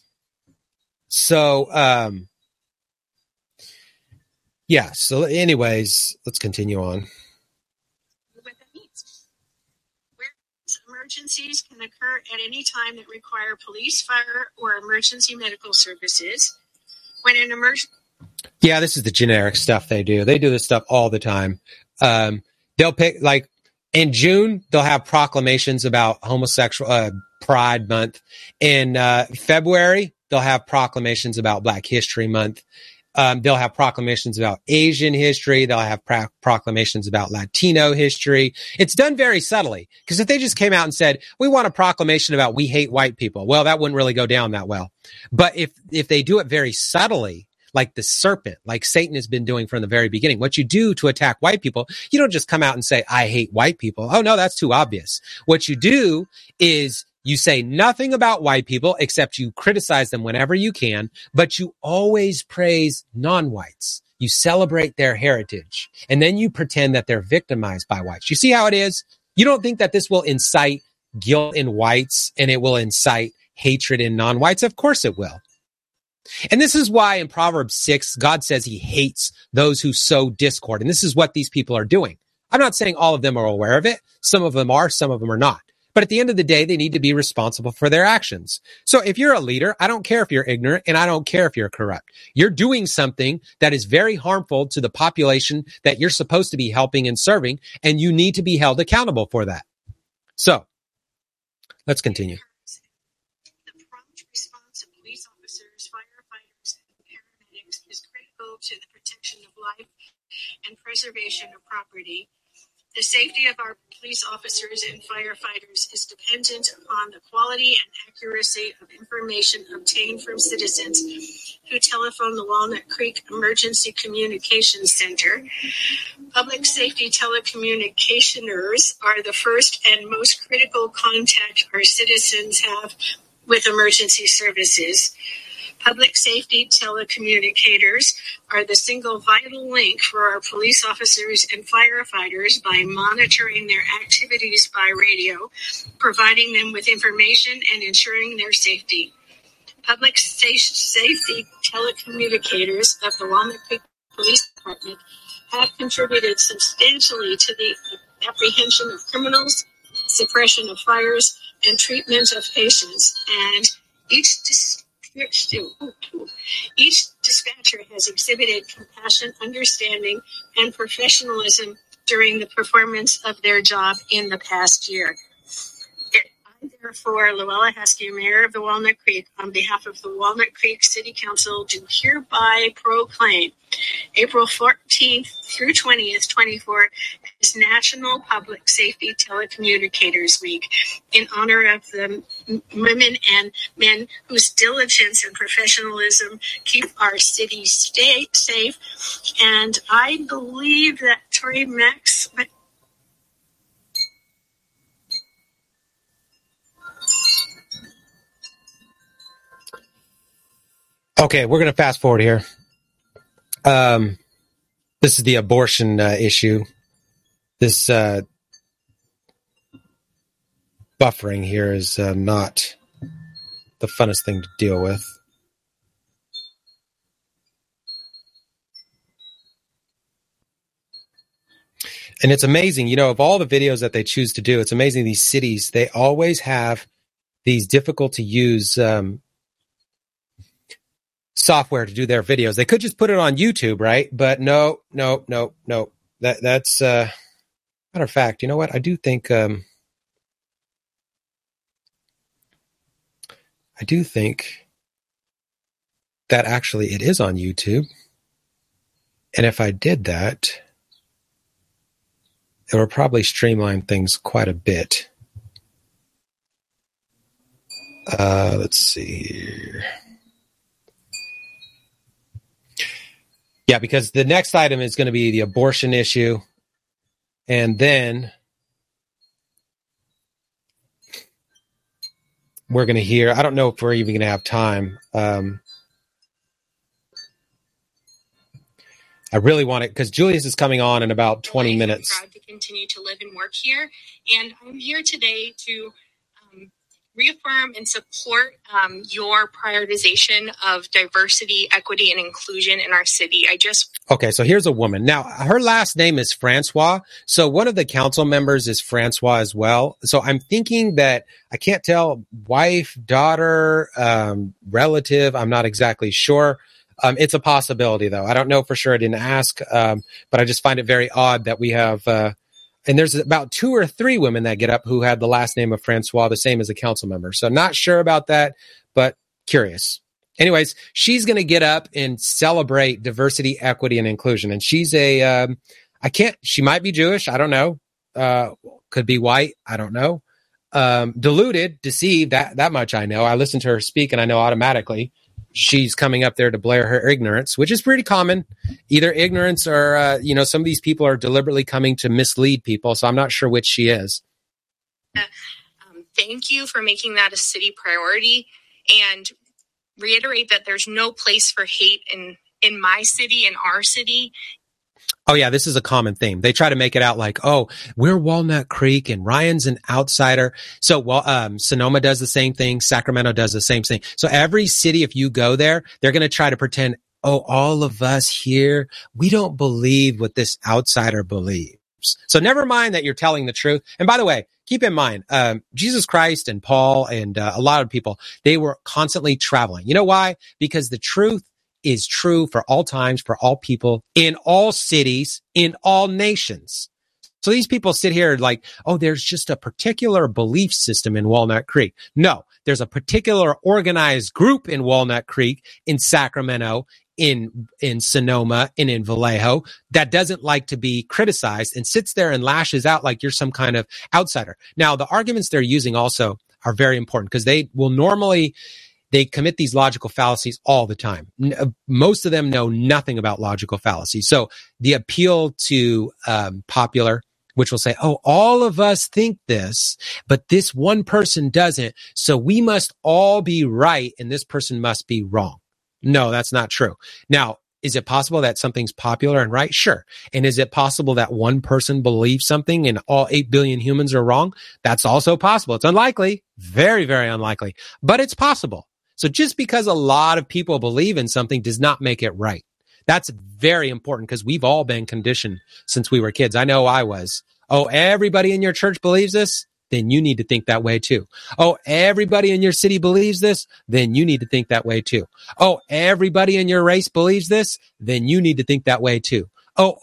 So, so anyways, let's continue on. What that means. Where emergencies can occur at any time that require police, fire, or emergency medical services. When an emergency... Yeah, this is the generic stuff they do. They do this stuff all the time. They'll pick, like, in June, they'll have proclamations about homosexual Pride Month. In February, they'll have proclamations about Black History Month. They'll have proclamations about Asian history. They'll have proclamations about Latino history. It's done very subtly, because if they just came out and said, we want a proclamation about we hate white people, well, that wouldn't really go down that well. But if they do it very subtly, like the serpent, like Satan has been doing from the very beginning, what you do to attack white people, you don't just come out and say, I hate white people. Oh, no, that's too obvious. What you do is you say nothing about white people, except you criticize them whenever you can, but you always praise non-whites. You celebrate their heritage, and then you pretend that they're victimized by whites. You see how it is? You don't think that this will incite guilt in whites and it will incite hatred in non-whites? Of course it will. And this is why in Proverbs 6, God says he hates those who sow discord. And this is what these people are doing. I'm not saying all of them are aware of it. Some of them are, some of them are not. But at the end of the day, they need to be responsible for their actions. So if you're a leader, I don't care if you're ignorant and I don't care if you're corrupt. You're doing something that is very harmful to the population that you're supposed to be helping and serving, and you need to be held accountable for that. So let's continue. To the protection of life and preservation of property. The safety of our police officers and firefighters is dependent upon the quality and accuracy of information obtained from citizens who telephone the Walnut Creek Emergency Communications Center. Public safety telecommunicationers are the first and most critical contact our citizens have with emergency services. Public safety telecommunicators are the single vital link for our police officers and firefighters by monitoring their activities by radio, providing them with information and ensuring their safety. Public safety telecommunicators of the Walnut Creek Police Department have contributed substantially to the apprehension of criminals, suppression of fires, and treatment of patients, and each dispatcher has exhibited compassion, understanding, and professionalism during the performance of their job in the past year. I, therefore, Luella Heskey, Mayor of the Walnut Creek, on behalf of the Walnut Creek City Council, do hereby proclaim April 14th, 16th through 20th, 24, is National Public Safety Telecommunicators Week in honor of the women and men whose diligence and professionalism keep our city safe. And I believe that Tori Max... Okay, we're going to fast forward here. This is the abortion issue. This buffering here is not the funnest thing to deal with. And it's amazing, of all the videos that they choose to do, it's amazing these cities, they always have these difficult to use software to do their videos. They could just put it on YouTube, right? But no. That's matter of fact, you know what? I do think that actually it is on YouTube. And if I did that, it would probably streamline things quite a bit. Let's see here. Yeah, because the next item is going to be the abortion issue. And then we're going to hear, I don't know if we're even going to have time. I really want it because Julius is coming on in about 20 minutes. I'm proud to continue to live and work here. And I'm here today to reaffirm and support your prioritization of diversity, equity, and inclusion in our city. Okay, so here's a woman. Now, her last name is Francois. So one of the council members is Francois as well. So I'm thinking that, I can't tell, wife, daughter, relative, I'm not exactly sure. It's a possibility, though. I don't know for sure. I didn't ask, but I just find it very odd that we have... and there's about 2 or 3 women that get up who had the last name of Francois, the same as a council member. So not sure about that, but curious. Anyways, she's going to get up and celebrate diversity, equity, and inclusion. And she's she might be Jewish. I don't know. Could be white. I don't know. Deluded, deceived, that much I know. I listen to her speak and I know automatically she's coming up there to blare her ignorance, which is pretty common. Either ignorance or, some of these people are deliberately coming to mislead people. So I'm not sure which she is. Thank you for making that a city priority, and reiterate that there's no place for hate in my city, in our city. Oh, yeah, this is a common theme. They try to make it out like, oh, we're Walnut Creek and Ryan's an outsider. So, Sonoma does the same thing. Sacramento does the same thing. So every city, if you go there, they're going to try to pretend, oh, all of us here, we don't believe what this outsider believes. So never mind that you're telling the truth. And by the way, keep in mind, Jesus Christ and Paul and a lot of people, they were constantly traveling. You know why? Because the truth is true for all times, for all people, in all cities, in all nations. So these people sit here like, oh, there's just a particular belief system in Walnut Creek. No, there's a particular organized group in Walnut Creek, in Sacramento, in Sonoma, and in Vallejo that doesn't like to be criticized and sits there and lashes out like you're some kind of outsider. Now, the arguments they're using also are very important because they will normally... They commit these logical fallacies all the time. Most of them know nothing about logical fallacies. So the appeal to popular, which will say, oh, all of us think this, but this one person doesn't. So we must all be right and this person must be wrong. No, that's not true. Now, is it possible that something's popular and right? Sure. And is it possible that one person believes something and all 8 billion humans are wrong? That's also possible. It's unlikely, very, very unlikely, but it's possible. So just because a lot of people believe in something does not make it right. That's very important because we've all been conditioned since we were kids. I know I was. Oh, everybody in your church believes this? Then you need to think that way too. Oh, everybody in your city believes this? Then you need to think that way too. Oh, everybody in your race believes this? Then you need to think that way too. Oh,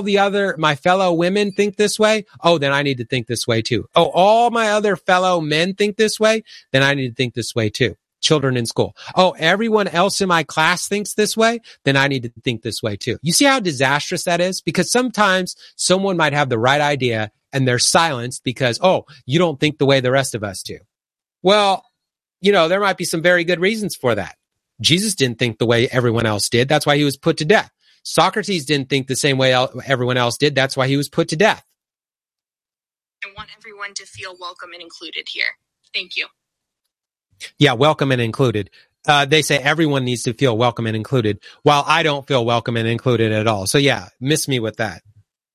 my fellow women think this way? Oh, then I need to think this way too. Oh, all my other fellow men think this way? Then I need to think this way too. children in school. Oh, everyone else in my class thinks this way, then I need to think this way too. You see how disastrous that is? Because sometimes someone might have the right idea and they're silenced because, oh, you don't think the way the rest of us do. Well, there might be some very good reasons for that. Jesus didn't think the way everyone else did. That's why he was put to death. Socrates didn't think the same way everyone else did. That's why he was put to death. I want everyone to feel welcome and included here. Thank you. Yeah, welcome and included. They say everyone needs to feel welcome and included, while I don't feel welcome and included at all. So yeah, miss me with that.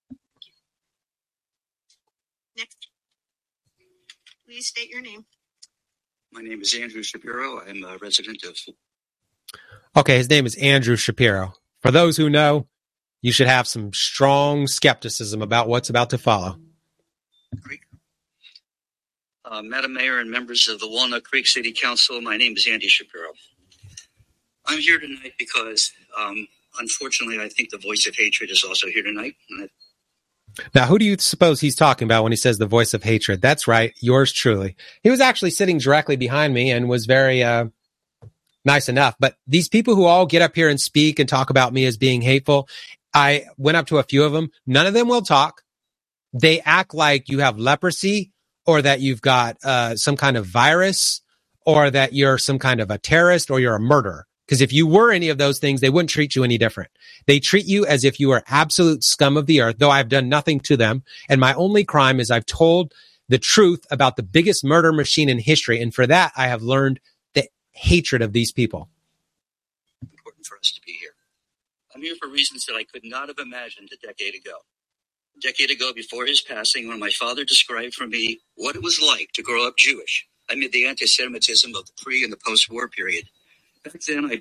Next. Please state your name. My name is Andrew Shapiro. I'm a resident of... Okay, his name is Andrew Shapiro. For those who know, you should have some strong skepticism about what's about to follow. Creek. Madam Mayor and members of the Walnut Creek City Council, my name is Andy Shapiro. I'm here tonight because, unfortunately, I think the voice of hatred is also here tonight. Now, who do you suppose he's talking about when he says the voice of hatred? That's right, yours truly. He was actually sitting directly behind me and was very nice enough. But these people who all get up here and speak and talk about me as being hateful, I went up to a few of them. None of them will talk. They act like you have leprosy or that you've got some kind of virus or that you're some kind of a terrorist or you're a murderer. Because if you were any of those things, they wouldn't treat you any different. They treat you as if you are absolute scum of the earth, though I've done nothing to them. And my only crime is I've told the truth about the biggest murder machine in history. And for that, I have learned the hatred of these people. Important for us to be here. I'm here for reasons that I could not have imagined a decade ago. A decade ago, before his passing, when my father described for me what it was like to grow up Jewish amid the anti-Semitism of the pre- and the post-war period. Back then,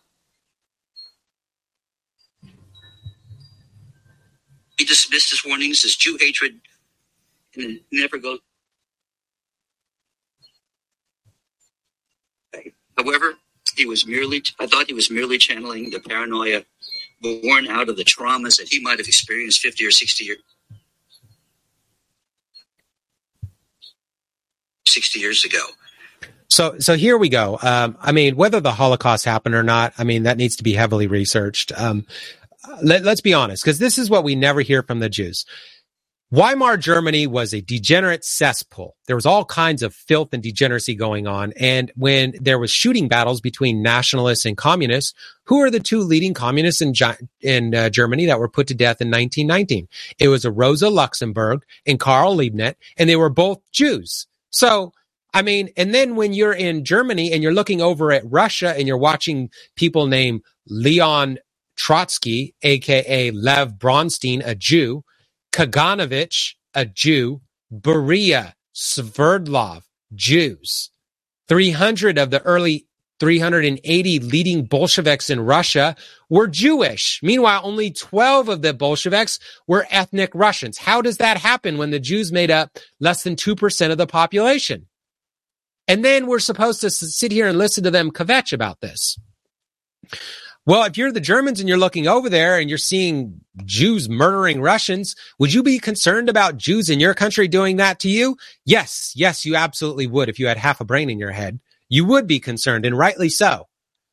he dismissed his warnings as Jew hatred and never go. However, I thought he was merely channeling the paranoia born out of the traumas that he might have experienced 50 or 60 years ago. So here we go. Whether the Holocaust happened or not, that needs to be heavily researched. Let's be honest, because this is what we never hear from the Jews. Weimar Germany was a degenerate cesspool. There was all kinds of filth and degeneracy going on. And when there was shooting battles between nationalists and communists, who are the two leading communists in Germany that were put to death in 1919? It was Rosa Luxemburg and Karl Liebknecht, and they were both Jews. So, and then when you're in Germany and you're looking over at Russia and you're watching people named Leon Trotsky, a.k.a. Lev Bronstein, a Jew, Kaganovich, a Jew, Beria, Sverdlov, Jews. 300 of the early 380 leading Bolsheviks in Russia were Jewish. Meanwhile, only 12 of the Bolsheviks were ethnic Russians. How does that happen when the Jews made up less than 2% of the population? And then we're supposed to sit here and listen to them kvetch about this. Well, if you're the Germans and you're looking over there and you're seeing Jews murdering Russians, would you be concerned about Jews in your country doing that to you? Yes, you absolutely would. If you had half a brain in your head, you would be concerned, and rightly so.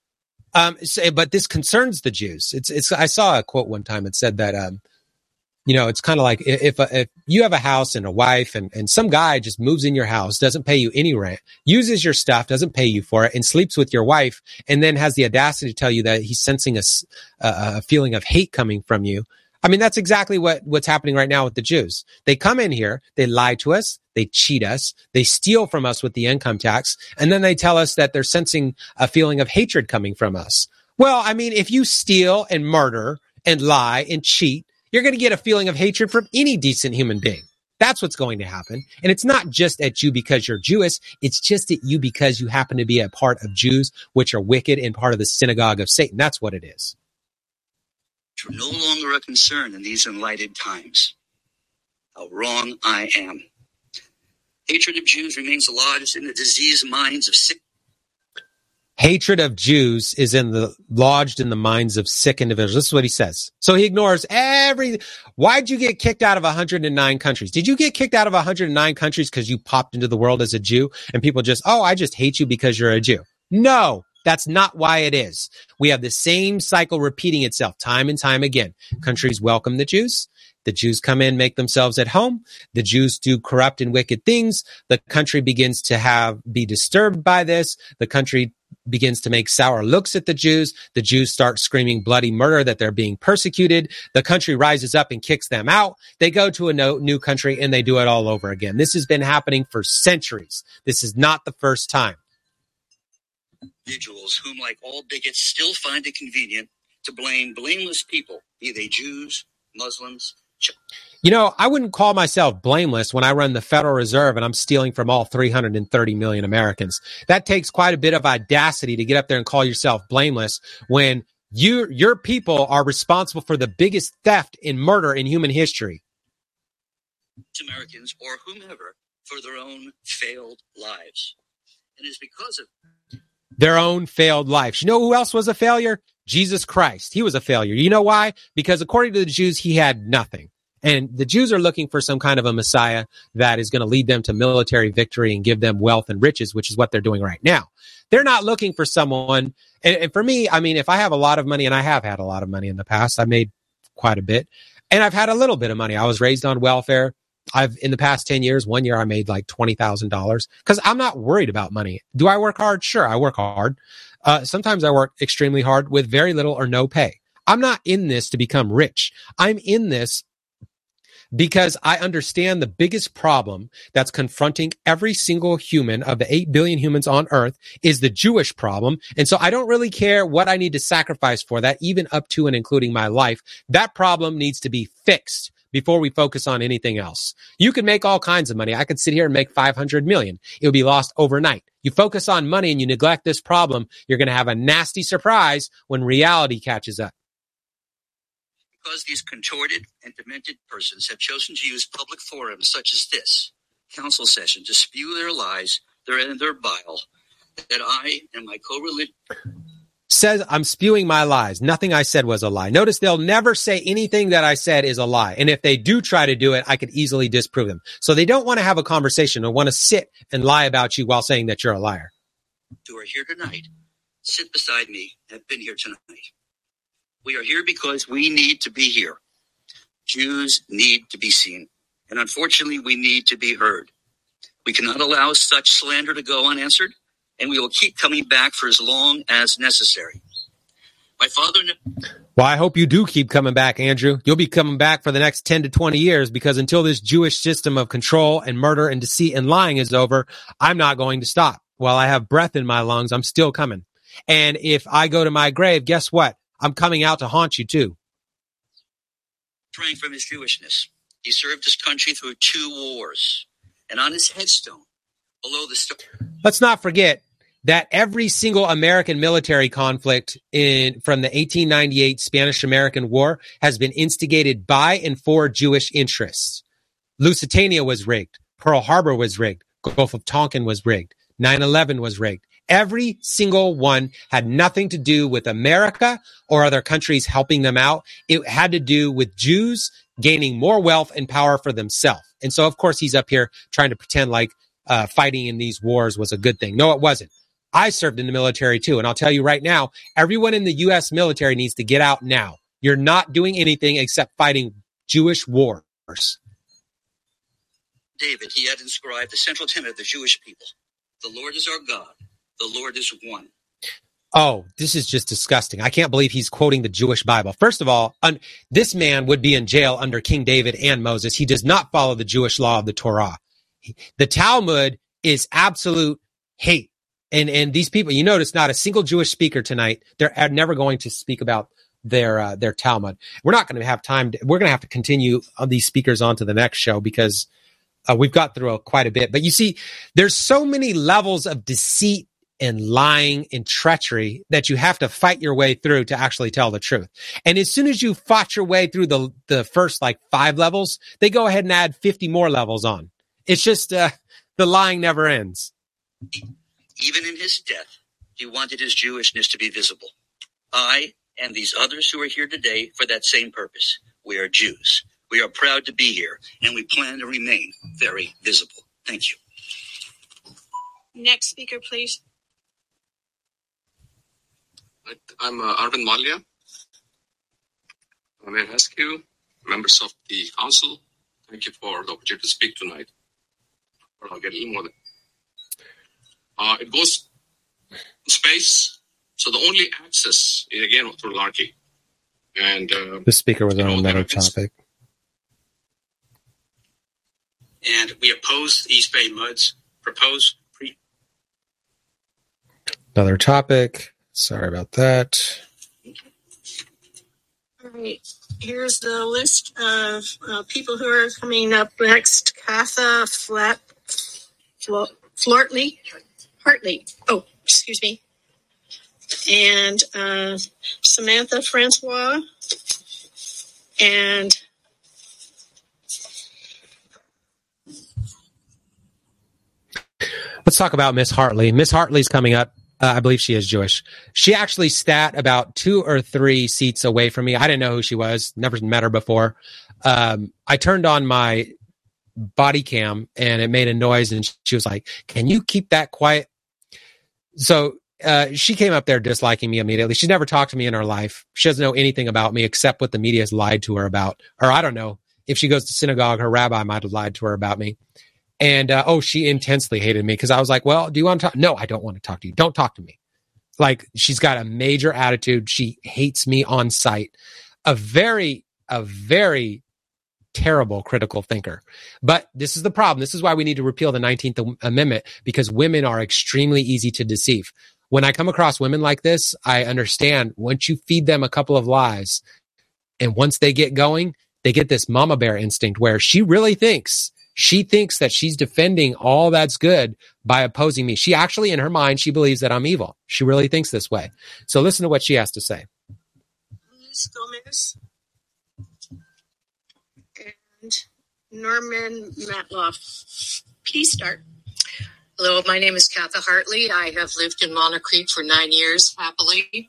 But this concerns the Jews. I saw a quote one time that said that, it's kind of like if you have a house and a wife and some guy just moves in your house, doesn't pay you any rent, uses your stuff, doesn't pay you for it, and sleeps with your wife, and then has the audacity to tell you that he's sensing a feeling of hate coming from you. That's exactly what's happening right now with the Jews. They come in here, they lie to us, they cheat us, they steal from us with the income tax, and then they tell us that they're sensing a feeling of hatred coming from us. Well, if you steal and murder and lie and cheat, you're going to get a feeling of hatred from any decent human being. That's what's going to happen. And it's not just at you because you're Jewish. It's just at you because you happen to be a part of Jews, which are wicked and part of the synagogue of Satan. That's what it is. You're no longer a concern in these enlightened times. How wrong I am. Hatred of Jews remains lodged in the diseased minds of sick. Hatred of Jews is lodged in the minds of sick individuals. This is what he says. So he ignores why'd you get kicked out of 109 countries? Did you get kicked out of 109 countries because you popped into the world as a Jew and people I just hate you because you're a Jew? No, that's not why it is. We have the same cycle repeating itself time and time again. Countries welcome the Jews. The Jews come in, make themselves at home. The Jews do corrupt and wicked things. The country begins to be disturbed by this. The country begins to make sour looks at the Jews. The Jews start screaming bloody murder that they're being persecuted. The country rises up and kicks them out. They go to a new country and they do it all over again. This has been happening for centuries. This is not the first time. Individuals whom, like all bigots, still find it convenient to blame blameless people, be they Jews, Muslims. You know, I wouldn't call myself blameless when I run the Federal Reserve and I'm stealing from all 330 million Americans. That takes quite a bit of audacity to get up there and call yourself blameless when your people are responsible for the biggest theft and murder in human history. Americans or whomever for their own failed lives. And it's because of their own failed lives. You know who else was a failure? Jesus Christ. He was a failure. You know why? Because according to the Jews, he had nothing. And the Jews are looking for some kind of a Messiah that is going to lead them to military victory and give them wealth and riches, which is what they're doing right now. They're not looking for someone. And for me, I mean, if I have a lot of money, and I have had a lot of money in the past, I made quite a bit, and I've had a little bit of money. I was raised on welfare. In the past 10 years, one year I made like $20,000 because I'm not worried about money. Do I work hard? Sure, I work hard. Sometimes I work extremely hard with very little or no pay. I'm not in this to become rich. I'm in this because I understand the biggest problem that's confronting every single human of the 8 billion humans on earth is the Jewish problem. And so I don't really care what I need to sacrifice for that, even up to and including my life. That problem needs to be fixed before we focus on anything else. You can make all kinds of money. I could sit here and make 500 million. It would be lost overnight. You focus on money and you neglect this problem, you're going to have a nasty surprise when reality catches up. Because these contorted and demented persons have chosen to use public forums such as this council session to spew their lies, their bile, that I and my co-religious says I'm spewing my lies. Nothing I said was a lie. Notice they'll never say anything that I said is a lie. And if they do try to do it, I could easily disprove them. So they don't want to have a conversation or want to sit and lie about you while saying that you're a liar. Who are here tonight, sit beside me, have been here tonight. We are here because we need to be here. Jews need to be seen. And unfortunately, we need to be heard. We cannot allow such slander to go unanswered, and we will keep coming back for as long as necessary. My father... Well, I hope you do keep coming back, Andrew. You'll be coming back for the next 10 to 20 years because until this Jewish system of control and murder and deceit and lying is over, I'm not going to stop. While I have breath in my lungs, I'm still coming. And if I go to my grave, guess what? I'm coming out to haunt you too. Praying from his Jewishness. He served his country through 2 wars. And on his headstone, below the story... Let's not forget that every single American military conflict from the 1898 Spanish-American War has been instigated by and for Jewish interests. Lusitania was rigged. Pearl Harbor was rigged. Gulf of Tonkin was rigged. 9/11 was rigged. Every single one had nothing to do with America or other countries helping them out. It had to do with Jews gaining more wealth and power for themselves. And so, of course, he's up here trying to pretend like fighting in these wars was a good thing. No, it wasn't. I served in the military too. And I'll tell you right now, everyone in the U.S. military needs to get out now. You're not doing anything except fighting Jewish wars. David, he had inscribed the central tenet of the Jewish people. The Lord is our God. The Lord is one. Oh, this is just disgusting. I can't believe he's quoting the Jewish Bible. First of all, this man would be in jail under King David and Moses. He does not follow the Jewish law of the Torah. The Talmud is absolute hate. And these people, you notice not a single Jewish speaker tonight. They're never going to speak about their Talmud. We're not going to have time. We're going to have to continue on these speakers on to the next show because we've got through quite a bit. But you see, there's so many levels of deceit and lying and treachery that you have to fight your way through to actually tell the truth. And as soon as you fought your way through the first 5 levels, they go ahead and add 50 more levels on. It's just the lying never ends. Even in his death, he wanted his Jewishness to be visible. I and these others who are here today for that same purpose. We are Jews. We are proud to be here, and we plan to remain very visible. Thank you. Next speaker, please. I'm Arvind Malia. May I ask you, members of the council, thank you for the opportunity to speak tonight. Or I'll get a little more than. It goes space, so the only access is again through Larky. And the speaker was on another topic. And we oppose East Bay MUD's proposed another topic. Sorry about that. All right. Here's the list of people who are coming up next. Katha Hartley. Oh, excuse me. And Samantha Francois. And let's talk about Miss Hartley. Miss Hartley's coming up. I believe she is Jewish. She actually sat about 2 or 3 seats away from me. I didn't know who she was. Never met her before. I turned on my body cam and it made a noise and she was like, "Can you keep that quiet?" So she came up there disliking me immediately. She's never talked to me in her life. She doesn't know anything about me except what the media has lied to her about. Or I don't know. If she goes to synagogue, her rabbi might have lied to her about me. And, she intensely hated me because I was like, "Well, do you want to talk?" "No, I don't want to talk to you. Don't talk to me." Like, she's got a major attitude. She hates me on sight. A very terrible critical thinker. But this is the problem. This is why we need to repeal the 19th Amendment, because women are extremely easy to deceive. When I come across women like this, I understand once you feed them a couple of lies and once they get going, they get this mama bear instinct where she thinks that she's defending all that's good by opposing me. She actually, in her mind, she believes that I'm evil. She really thinks this way. So listen to what she has to say. Luis Gomez and Norman Matloff. Please start. Hello, my name is Katha Hartley. I have lived in Walnut Creek for 9 years, happily.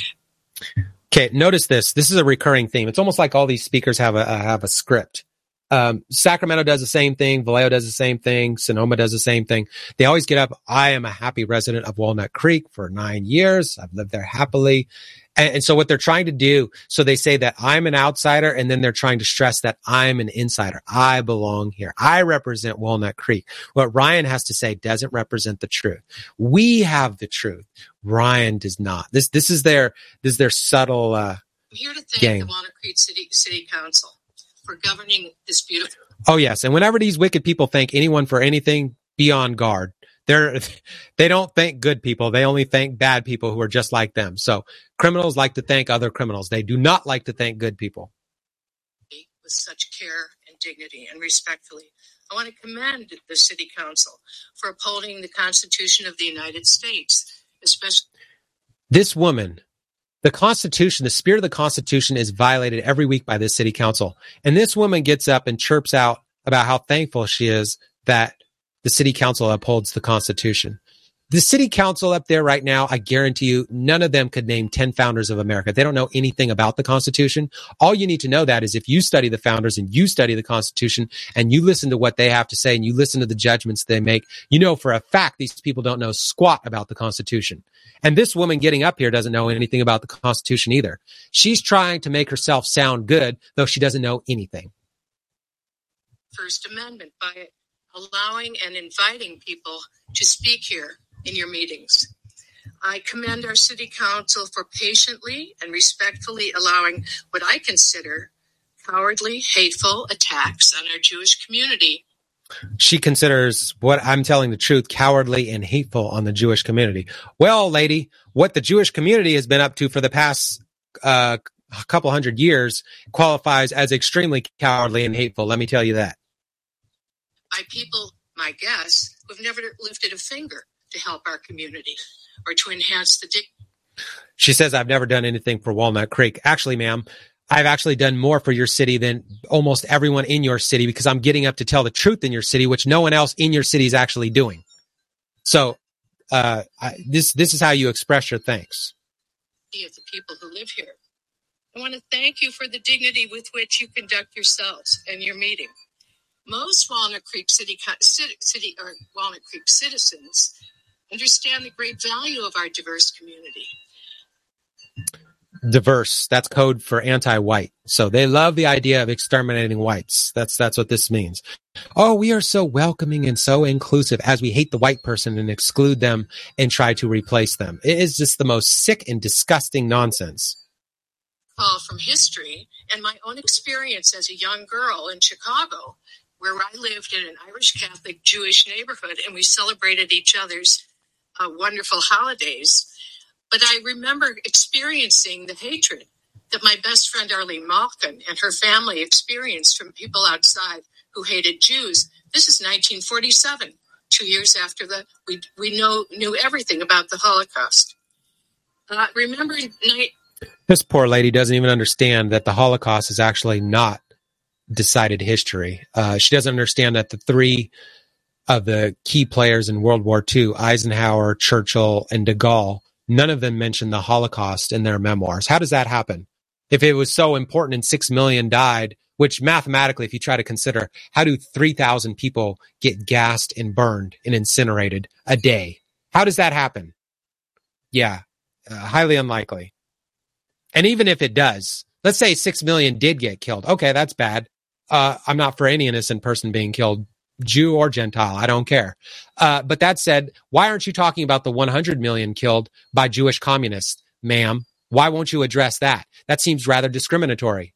Okay, notice this. This is a recurring theme. It's almost like all these speakers have a script. Sacramento does the same thing. Vallejo does the same thing. Sonoma does the same thing. They always get up. "I am a happy resident of Walnut Creek for 9 years. I've lived there happily." And so what they're trying to do, so they say that I'm an outsider, and then they're trying to stress that I'm an insider. I belong here. I represent Walnut Creek. What Ryan has to say doesn't represent the truth. We have the truth. Ryan does not. This is their subtle I'm here to thank game. The Walnut Creek City Council for governing this beautiful. Oh, yes. And whenever these wicked people thank anyone for anything, be on guard. They don't thank good people. They only thank bad people who are just like them. So criminals like to thank other criminals. They do not like to thank good people. With such care and dignity and respectfully, I want to commend the City Council for upholding the Constitution of the United States, especially. This woman, the Constitution, the spirit of the Constitution is violated every week by this City Council. And this woman gets up and chirps out about how thankful she is that the City Council upholds the Constitution. The City Council up there right now, I guarantee you, none of them could name 10 founders of America. They don't know anything about the Constitution. All you need to know that is if you study the founders and you study the Constitution and you listen to what they have to say and you listen to the judgments they make, you know for a fact these people don't know squat about the Constitution. And this woman getting up here doesn't know anything about the Constitution either. She's trying to make herself sound good, though she doesn't know anything. First Amendment by allowing and inviting people to speak here in your meetings. I commend our City Council for patiently and respectfully allowing what I consider cowardly, hateful attacks on our Jewish community. She considers what I'm telling the truth cowardly and hateful on the Jewish community. Well, lady, what the Jewish community has been up to for the past couple hundred years qualifies as extremely cowardly and hateful. Let me tell you that. By people, my guess, who have never lifted a finger to help our community or to enhance the She says, "I've never done anything for Walnut Creek." Actually, ma'am, I've actually done more for your city than almost everyone in your city because I'm getting up to tell the truth in your city, which no one else in your city is actually doing. So this is how you express your thanks. Of the people who live here. I want to thank you for the dignity with which you conduct yourselves and your meeting. Most Walnut Creek Walnut Creek citizens understand the great value of our diverse community. diverse. That's code for anti-white. So they love the idea of exterminating whites. That's what this means. Oh, we are so welcoming and so inclusive as we hate the white person and exclude them and try to replace them. It is just the most sick and disgusting nonsense. From history and my own experience as a young girl in Chicago, where I lived in an Irish Catholic Jewish neighborhood, and we celebrated each other's wonderful holidays. But I remember experiencing the hatred that my best friend Arlene Malkin and her family experienced from people outside who hated Jews. This is 1947, 2 years after we knew everything about the Holocaust. This poor lady doesn't even understand that the Holocaust is actually not decided history. She doesn't understand that the three of the key players in World War II, Eisenhower, Churchill, and de Gaulle, none of them mentioned the Holocaust in their memoirs. How does that happen? If it was so important and 6 million died, which mathematically, if you try to consider, how do 3,000 people get gassed and burned and incinerated a day? How does that happen? Yeah, highly unlikely. And even if it does, let's say 6 million did get killed. Okay, that's bad. I'm not for any innocent person being killed, Jew or Gentile. I don't care. But that said, why aren't you talking about the 100 million killed by Jewish communists, ma'am? Why won't you address that? That seems rather discriminatory.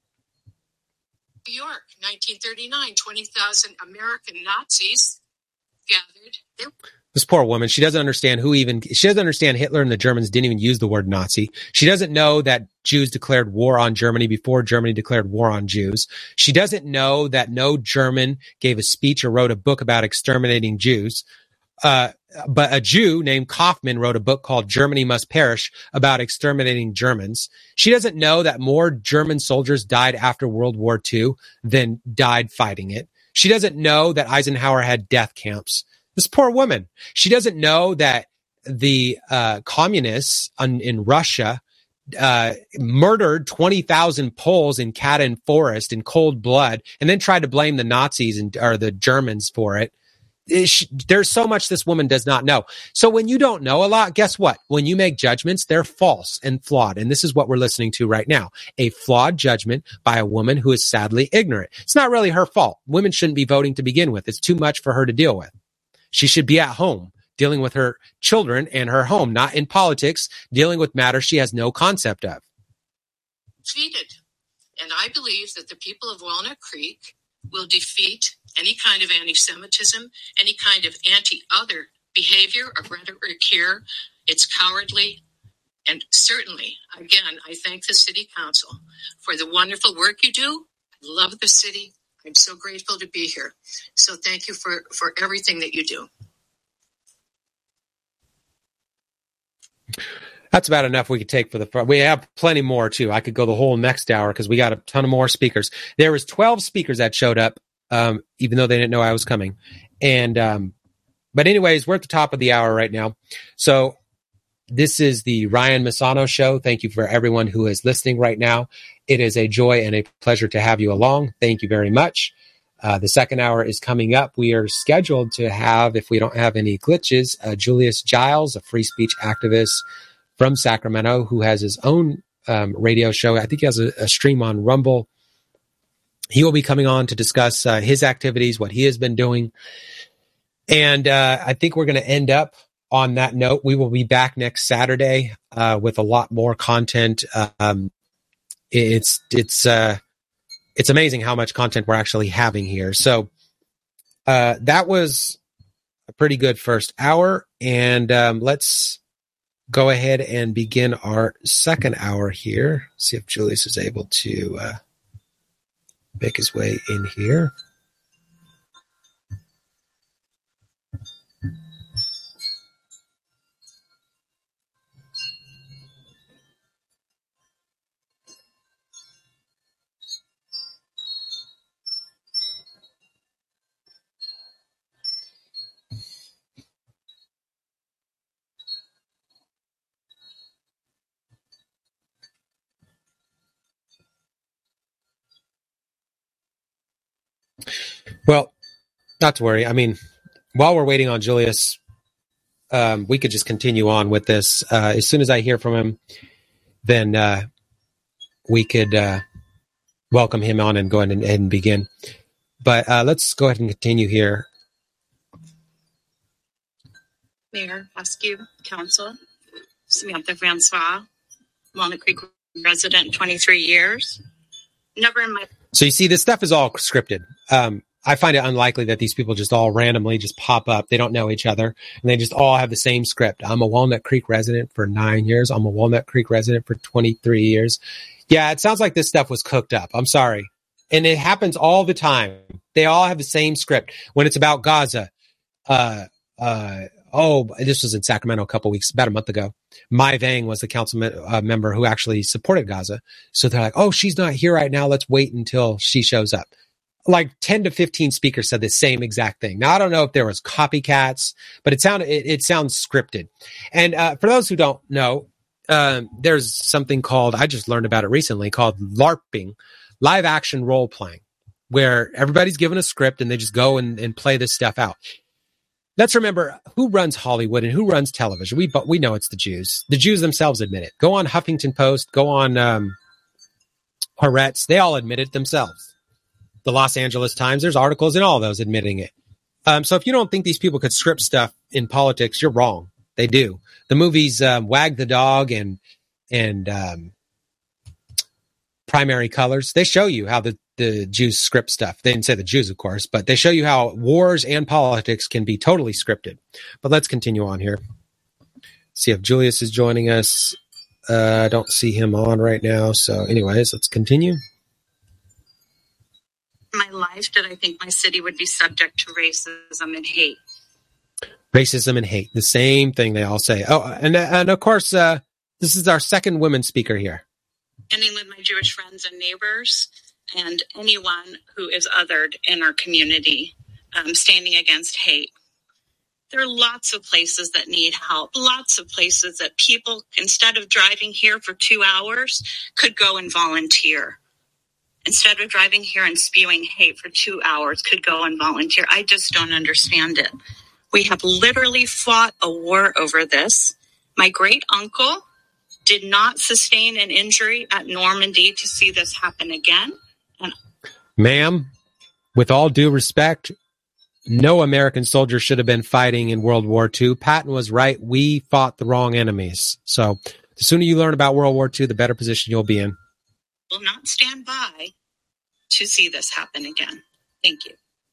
New York, 1939, 20,000 American Nazis gathered. This poor woman, she doesn't understand she doesn't understand Hitler and the Germans didn't even use the word Nazi. She doesn't know that Jews declared war on Germany before Germany declared war on Jews. She doesn't know that no German gave a speech or wrote a book about exterminating Jews. But a Jew named Kaufman wrote a book called Germany Must Perish about exterminating Germans. She doesn't know that more German soldiers died after World War II than died fighting it. She doesn't know that Eisenhower had death camps. This poor woman. She doesn't know that the communists in Russia murdered 20,000 Poles in Katyn Forest in cold blood and then tried to blame the Nazis or the Germans for it. There's so much this woman does not know. So when you don't know a lot, guess what? When you make judgments, they're false and flawed. And this is what we're listening to right now. A flawed judgment by a woman who is sadly ignorant. It's not really her fault. Women shouldn't be voting to begin with. It's too much for her to deal with. She should be at home dealing with her children and her home, not in politics, dealing with matters she has no concept of. Defeated. And I believe that the people of Walnut Creek will defeat any kind of anti-Semitism, any kind of anti-other behavior or rhetoric here. It's cowardly. And certainly, again, I thank the City Council for the wonderful work you do. I love the city. I'm so grateful to be here. So thank you for everything that you do. That's about enough we could take for the front. We have plenty more, too. I could go the whole next hour because we got a ton of more speakers. There was 12 speakers that showed up, even though they didn't know I was coming. And but anyways, we're at the top of the hour right now. So this is the Ryan Misano Show. Thank you for everyone who is listening right now. It is a joy and a pleasure to have you along. Thank you very much. The second hour is coming up. We are scheduled to have, if we don't have any glitches, Julius Giles, a free speech activist from Sacramento, who has his own radio show. I think he has a stream on Rumble. He will be coming on to discuss his activities, what he has been doing. And I think we're going to end up on that note. We will be back next Saturday with a lot more content. It's amazing how much content we're actually having here. So that was a pretty good first hour. And let's go ahead and begin our second hour here. See if Julius is able to make his way in here. Well, not to worry. I mean, while we're waiting on Julius, we could just continue on with this. As soon as I hear from him, then we could welcome him on and go ahead and begin. But let's go ahead and continue here. Mayor, Askew, Council, Samantha Francois, Walnut Creek resident, 23 years. Never in my... So you see, this stuff is all scripted. I find it unlikely that these people just all randomly just pop up. They don't know each other, and they just all have the same script. I'm a Walnut Creek resident for 9 years. I'm a Walnut Creek resident for 23 years. Yeah, it sounds like this stuff was cooked up. I'm sorry. And it happens all the time. They all have the same script. When it's about Gaza, this was in Sacramento about a month ago. Mai Vang was the council member who actually supported Gaza. So they're like, oh, she's not here right now. Let's wait until she shows up. Like 10 to 15 speakers said the same exact thing. Now, I don't know if there was copycats, but it sounds scripted. And for those who don't know, there's something called, I just learned about it recently, called LARPing, live action role playing, where everybody's given a script and they just go and play this stuff out. Let's remember who runs Hollywood and who runs television. We know it's the Jews. The Jews themselves admit it. Go on Huffington Post, go on Haaretz. They all admit it themselves. The Los Angeles Times, there's articles in all of those admitting it. So if you don't think these people could script stuff in politics, you're wrong. They do. The movies Wag the Dog and Primary Colors, they show you how the Jews script stuff. They didn't say the Jews, of course, but they show you how wars and politics can be totally scripted. But let's continue on here. See if Julius is joining us. I don't see him on right now. So anyways, let's continue. My life, did I think my city would be subject to racism and hate? Racism and hate, the same thing they all say. Oh, and of course, this is our second woman speaker here. Standing with my Jewish friends and neighbors and anyone who is othered in our community, standing against hate. There are lots of places that need help, lots of places that people, instead of driving here for 2 hours, could go and volunteer. Instead of driving here and spewing hate for 2 hours, could go and volunteer. I just don't understand it. We have literally fought a war over this. My great uncle did not sustain an injury at Normandy to see this happen again. Ma'am, with all due respect, no American soldier should have been fighting in World War II. Patton was right. We fought the wrong enemies. So the sooner you learn about World War II, the better position you'll be in. Will not stand by to see this happen again. Thank you.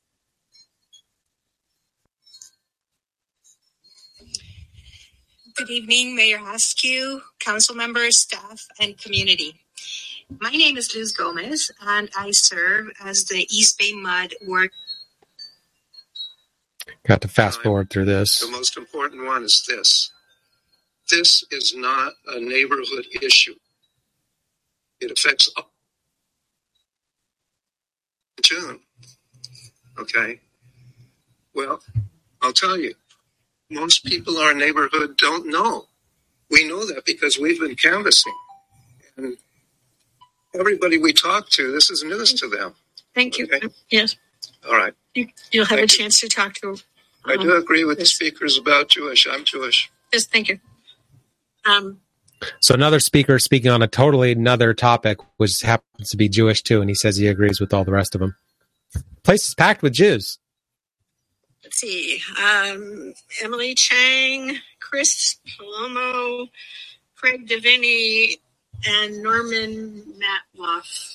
Good evening, Mayor Askew, council members, staff, and community. My name is Liz Gomez, and I serve as the East Bay Mud Ward. Got to fast forward through this. The most important one is this. This is not a neighborhood issue. It affects June. Okay? Well, I'll tell you. Most people in our neighborhood don't know. We know that because we've been canvassing. And everybody we talk to, this is news to them. Thank you. Okay? Yes. All right. You'll have a chance to talk to. I do agree with the speakers about Jewish. I'm Jewish. Yes, thank you. So another speaker speaking on a totally another topic, which happens to be Jewish too, and he says he agrees with all the rest of them. The place is packed with Jews. Let's see. Emily Chang, Chris Palomo, Craig Deviney, and Norman Matloff.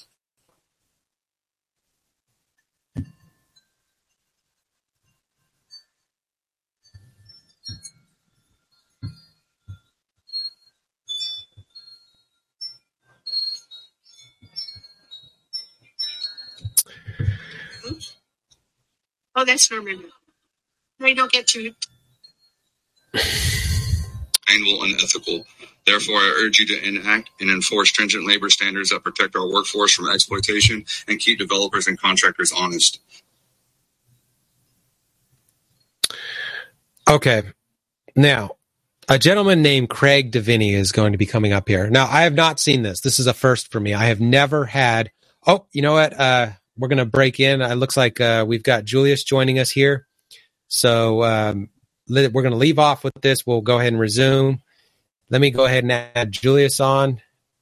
Oh, that's Norman. We don't get to. Annual unethical. Therefore, I urge you to enact and enforce stringent labor standards that protect our workforce from exploitation and keep developers and contractors honest. Okay. Now, a gentleman named Craig Deviney is going to be coming up here. Now, I have not seen this. This is a first for me. I have never had. Oh, you know what? We're going to break in. It looks like we've got Julius joining us here. So we're going to leave off with this. We'll go ahead and resume. Let me go ahead and add Julius on.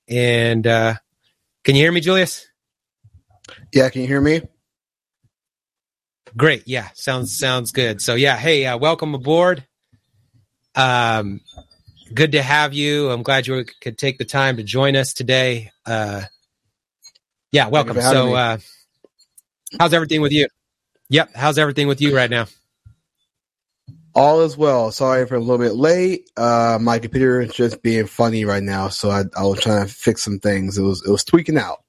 And can you hear me, Julius? Yeah, can you hear me? Great. Yeah, sounds good. So yeah, hey, welcome aboard. Good to have you. I'm glad you could take the time to join us today. Yeah, welcome. So how's everything with you? Yep, how's everything with you right now? All is well. Sorry for a little bit late. My computer is just being funny right now, so I was trying to fix some things. It was tweaking out.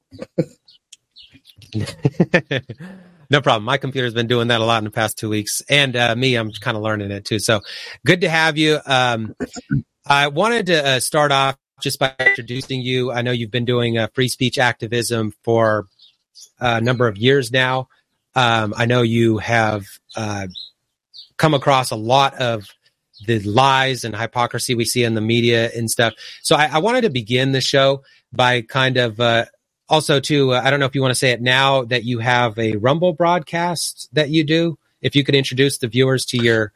No problem. My computer's been doing that a lot in the past 2 weeks, and me, I'm kind of learning it too. So good to have you. I wanted to start off just by introducing you. I know you've been doing free speech activism for a number of years now. I know you have come across a lot of the lies and hypocrisy we see in the media and stuff. So I wanted to begin the show by kind of also too, I don't know if you want to say it now, that you have a Rumble broadcast that you do. If you could introduce the viewers to your...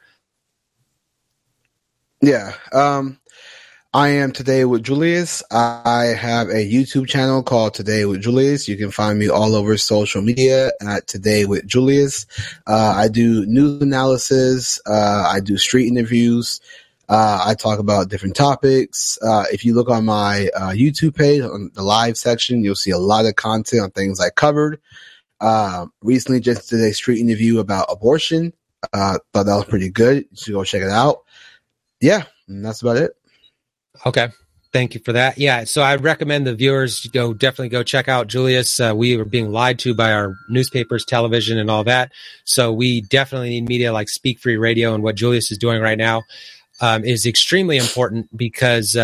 Yeah. I am Today with Julius. I have a YouTube channel called Today with Julius. You can find me all over social media at Today with Julius. I do news analysis. I do street interviews. I talk about different topics. If you look on my YouTube page, on the live section, you'll see a lot of content on things I covered. Recently just did a street interview about abortion. Thought that was pretty good. You should go check it out. Yeah, and that's about it. Okay. Thank you for that. Yeah. So I recommend the viewers definitely go check out Julius. We are being lied to by our newspapers, television, and all that. So we definitely need media like Speak Free Radio, and what Julius is doing right now is extremely important because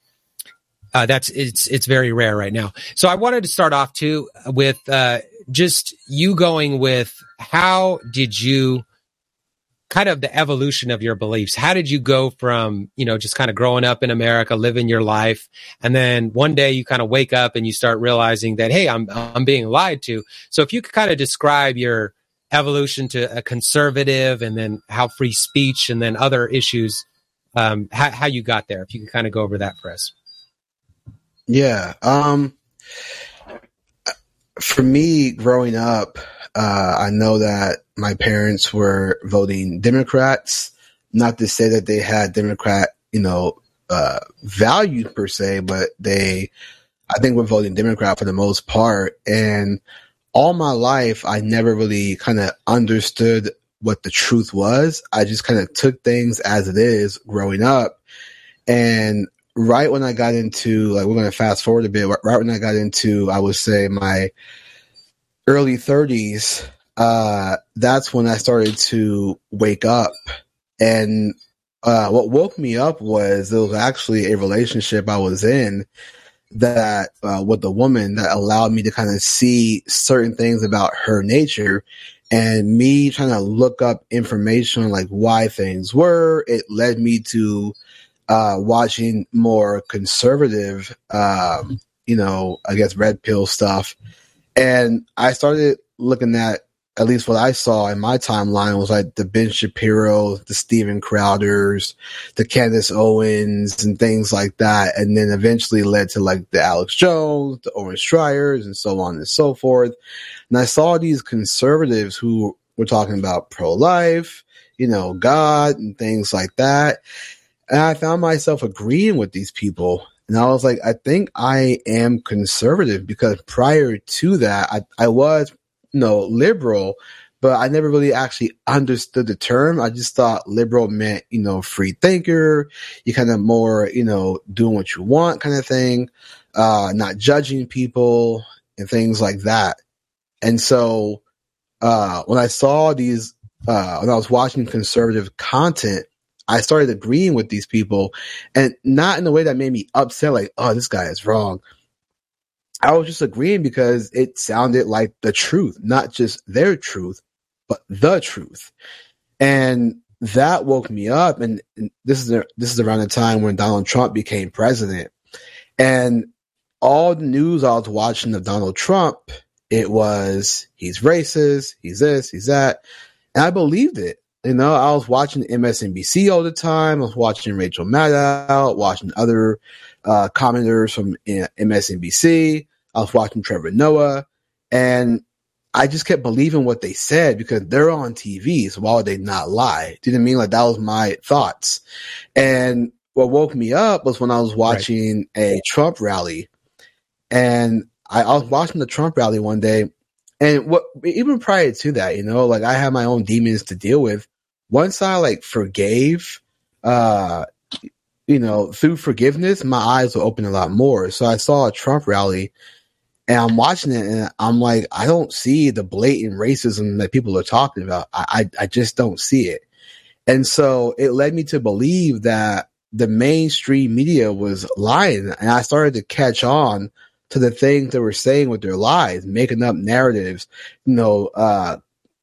it's very rare right now. So I wanted to start off too with just you going with how did you kind of the evolution of your beliefs. How did you go from, just kind of growing up in America, living your life, and then one day you kind of wake up and you start realizing that, hey, I'm being lied to. So if you could kind of describe your evolution to a conservative, and then how free speech, and then other issues, how you got there, if you could kind of go over that for us. Yeah. For me, growing up, I know that my parents were voting Democrats. Not to say that they had Democrat, values per se, but I think, were voting Democrat for the most part. And all my life, I never really kind of understood what the truth was. I just kind of took things as it is growing up. And right when I got into, we're going to fast forward a bit, right when I got into, I would say, my early 30s, that's when I started to wake up. And what woke me up was there was actually a relationship I was in that with a woman that allowed me to kind of see certain things about her nature, and me trying to look up information on like why things were. It led me to watching more conservative, I guess red pill stuff. And I started looking at least what I saw in my timeline was like the Ben Shapiro, the Steven Crowders, the Candace Owens, and things like that. And then eventually led to like the Alex Jones, the Owen Schreiers, and so on and so forth. And I saw these conservatives who were talking about pro-life, God, and things like that. And I found myself agreeing with these people. And I was like, I think I am conservative, because prior to that, I was, liberal, but I never really actually understood the term. I just thought liberal meant, free thinker. You kind of more, doing what you want kind of thing, not judging people and things like that. And so, when I saw these, when I was watching conservative content, I started agreeing with these people, and not in a way that made me upset, like, oh, this guy is wrong. I was just agreeing because it sounded like the truth, not just their truth, but the truth. And that woke me up. And this is around the time when Donald Trump became president. And all the news I was watching of Donald Trump, it was, he's racist, he's this, he's that. And I believed it. You know, I was watching MSNBC all the time. I was watching Rachel Maddow, watching other commenters from MSNBC. I was watching Trevor Noah, and I just kept believing what they said because they're on TV. So why would they not lie? Do you know what I mean? Like, that was my thoughts. And what woke me up was when I was watching a Trump rally, and I was watching the Trump rally one day. And even prior to that, you know, like, I had my own demons to deal with. Once I like forgave, you know, through forgiveness, my eyes were open a lot more. So I saw a Trump rally, and I'm watching it, and I'm like, I don't see the blatant racism that people are talking about. I just don't see it. And so it led me to believe that the mainstream media was lying, and I started to catch on to the things they were saying with their lies, making up narratives, you know,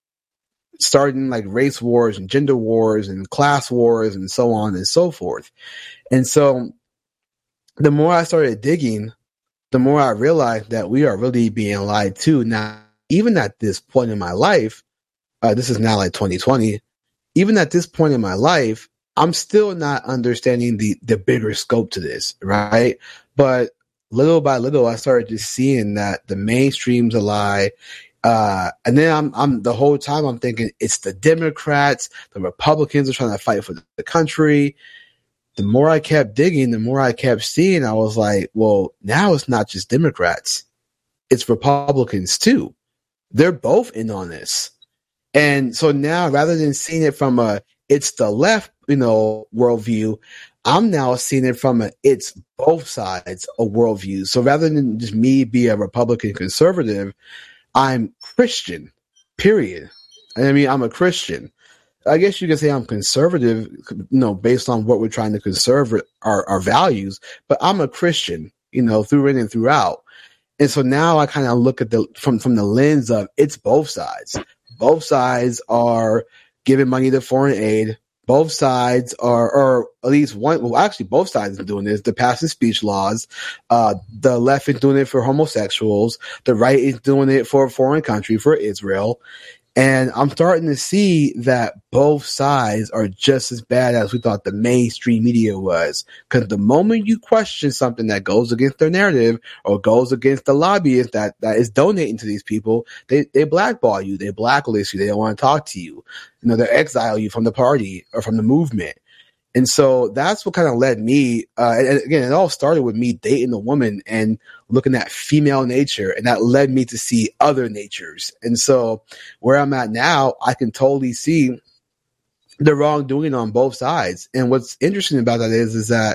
starting like race wars and gender wars and class wars and so on and so forth. And so the more I started digging, the more I realized that we are really being lied to. Now, even at this point in my life, this is now like 2020, even at this point in my life, I'm still not understanding the bigger scope to this, right? But little by little, I started just seeing that the mainstream's a lie. And then I'm the whole time I'm thinking it's the Democrats, the Republicans are trying to fight for the country. The more I kept digging, the more I kept seeing, I was like, well, now it's not just Democrats. It's Republicans too. They're both in on this. And so now, rather than seeing it from it's the left, you know, worldview, I'm now seeing it from it's both sides of worldview. So rather than just me be a Republican conservative, I'm Christian, period. I mean, I'm a Christian. I guess you could say I'm conservative, you know, based on what we're trying to conserve our values, but I'm a Christian, you know, through in and throughout. And so now I kind of look at from the lens of it's both sides. Both sides are giving money to foreign aid. Both sides are, or at least one, well, actually both sides are doing this. They're passing speech laws. The left is doing it for homosexuals. The right is doing it for a foreign country, for Israel. And I'm starting to see that both sides are just as bad as we thought the mainstream media was. Because the moment you question something that goes against their narrative or goes against the lobbyists that is donating to these people, they blackball you, they blacklist you, they don't want to talk to you. You know, they exile you from the party or from the movement. And so that's what kind of led me, and again, it all started with me dating a woman and looking at female nature, and that led me to see other natures. And so where I'm at now, I can totally see the wrongdoing on both sides. And what's interesting about that is that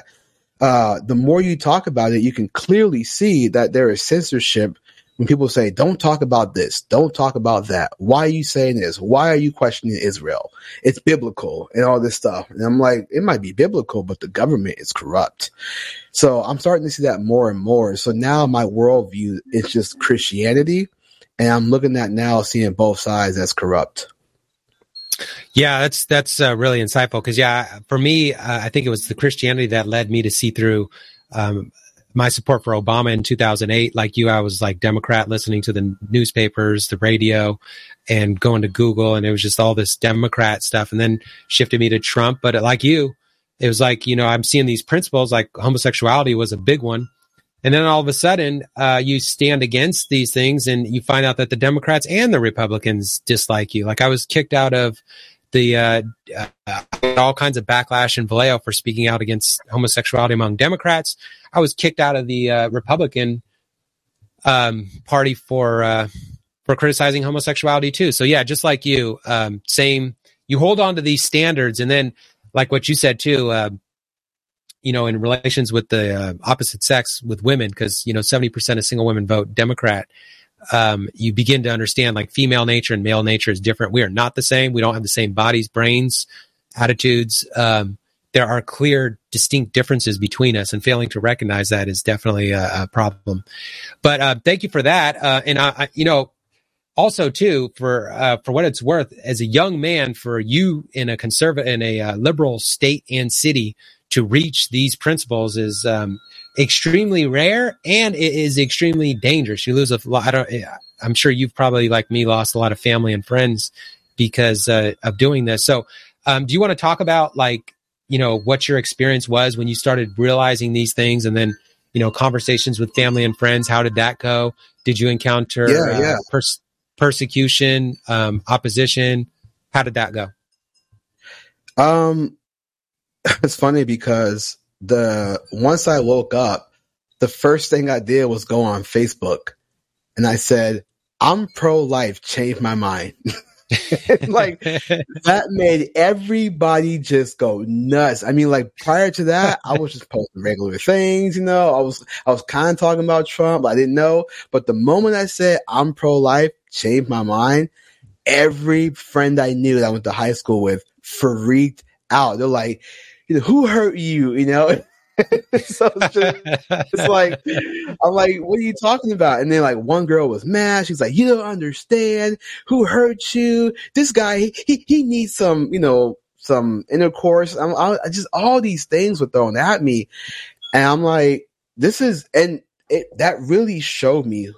the more you talk about it, you can clearly see that there is censorship when people say, don't talk about this, don't talk about that. Why are you saying this? Why are you questioning Israel? It's biblical and all this stuff. And I'm like, it might be biblical, but the government is corrupt. So I'm starting to see that more and more. So now my worldview is just Christianity. And I'm looking at now seeing both sides as corrupt. Yeah, that's really insightful. Because, yeah, for me, I think it was the Christianity that led me to see through my support for Obama in 2008. Like you, I was like Democrat, listening to the newspapers, the radio, and going to Google, and it was just all this Democrat stuff, and then shifted me to Trump. But like you, it was like, you know, I'm seeing these principles, like homosexuality was a big one. And then all of a sudden, you stand against these things and you find out that the Democrats and the Republicans dislike you. Like I was kicked out of the all kinds of backlash in Vallejo for speaking out against homosexuality among Democrats. I was kicked out of the Republican party for criticizing homosexuality too. So yeah, just like you, same. You hold on to these standards, and then, like what you said too, you know, in relations with the opposite sex, with women, because you know 70% of single women vote Democrat. You begin to understand like female nature and male nature is different. We are not the same. We don't have the same bodies, brains, attitudes. There are clear, distinct differences between us, and failing to recognize that is definitely a problem. But thank you for that. And I, you know, also too, for what it's worth, as a young man, for you in a liberal state and city to reach these principles is extremely rare, and it is extremely dangerous. You lose a lot. I'm sure you've probably, like me, lost a lot of family and friends because of doing this. So do you want to talk about like, you know, what your experience was when you started realizing these things, and then, you know, conversations with family and friends? How did that go? Did you encounter persecution, opposition? How did that go? It's funny because once I woke up, the first thing I did was go on Facebook, and I said, I'm pro-life, changed my mind. Like, that made everybody just go nuts. I mean, like, prior to that, I was just posting regular things, you know. I was kind of talking about Trump, but I didn't know. But the moment I said I'm pro-life, changed my mind, every friend I knew that I went to high school with freaked out. They're like, you know, who hurt you? You know? So it's like, I'm like, what are you talking about? And then like one girl was mad. She's like, you don't understand. Who hurt you? This guy, he needs some, you know, some intercourse. I just, all these things were thrown at me. And I'm like, that really showed me,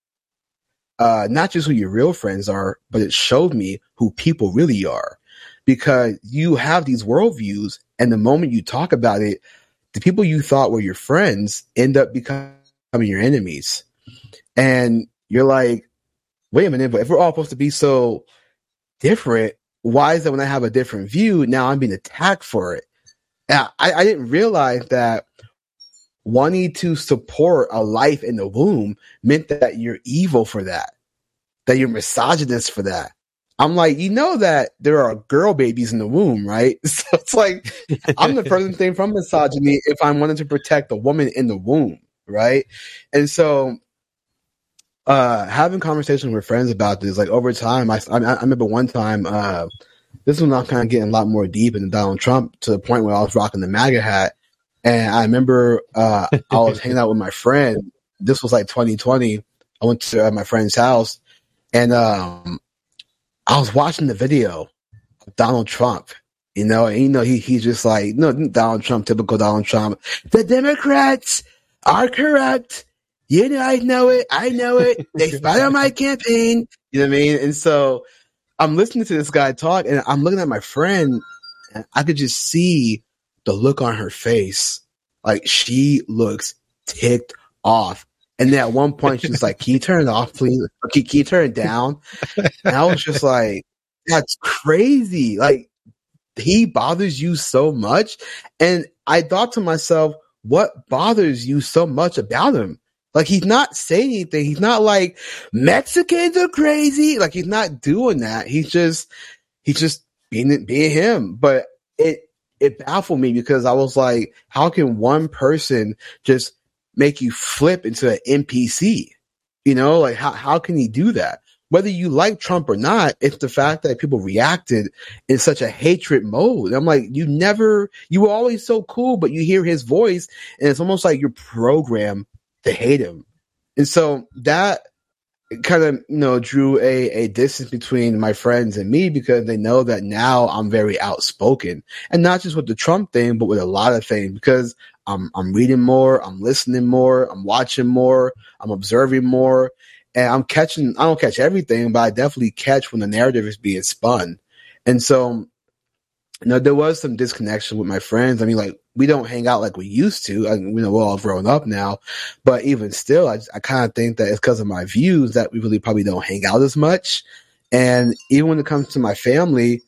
not just who your real friends are, but it showed me who people really are, because you have these worldviews, and the moment you talk about it, the people you thought were your friends end up becoming your enemies. And you're like, wait a minute, but if we're all supposed to be so different, why is it when I have a different view, now I'm being attacked for it? And I didn't realize that wanting to support a life in the womb meant that you're evil for that you're misogynist for that. I'm like, you know that there are girl babies in the womb, right? So it's like, I'm the person thing from misogyny if I'm wanting to protect the woman in the womb, right? And so, having conversations with friends about this, like over time, I remember one time, this one I'm kind of getting a lot more deep into Donald Trump, to the point where I was rocking the MAGA hat. And I remember, I was hanging out with my friend. This was like 2020. I went to my friend's house, and, I was watching the video of Donald Trump, you know, and you know, he's just like, no, Donald Trump, typical Donald Trump. The Democrats are corrupt. You know, I know it. They spied on my campaign. You know what I mean? And so I'm listening to this guy talk, and I'm looking at my friend, and I could just see the look on her face. Like, she looks ticked off. And then at one point, she's like, can you turn it off, please? Or can you turn it down? And I was just like, that's crazy. Like, he bothers you so much. And I thought to myself, what bothers you so much about him? Like, he's not saying anything. He's not like, Mexicans are crazy. Like, he's not doing that. He's just being him. But it baffled me, because I was like, how can one person just make you flip into an NPC? You know, like, how can he do that? Whether you like Trump or not, it's the fact that people reacted in such a hatred mode. I'm like, you were always so cool, but you hear his voice and it's almost like you're programmed to hate him. And so that kind of, you know, drew a distance between my friends and me, because they know that now I'm very outspoken, and not just with the Trump thing, but with a lot of things, because I'm reading more, I'm listening more, I'm watching more, I'm observing more, and I don't catch everything, but I definitely catch when the narrative is being spun. And so, you know, there was some disconnection with my friends. I mean, like, we don't hang out like we used to. We know we're all grown up now, but even still, I kind of think that it's because of my views that we really probably don't hang out as much. And even when it comes to my family,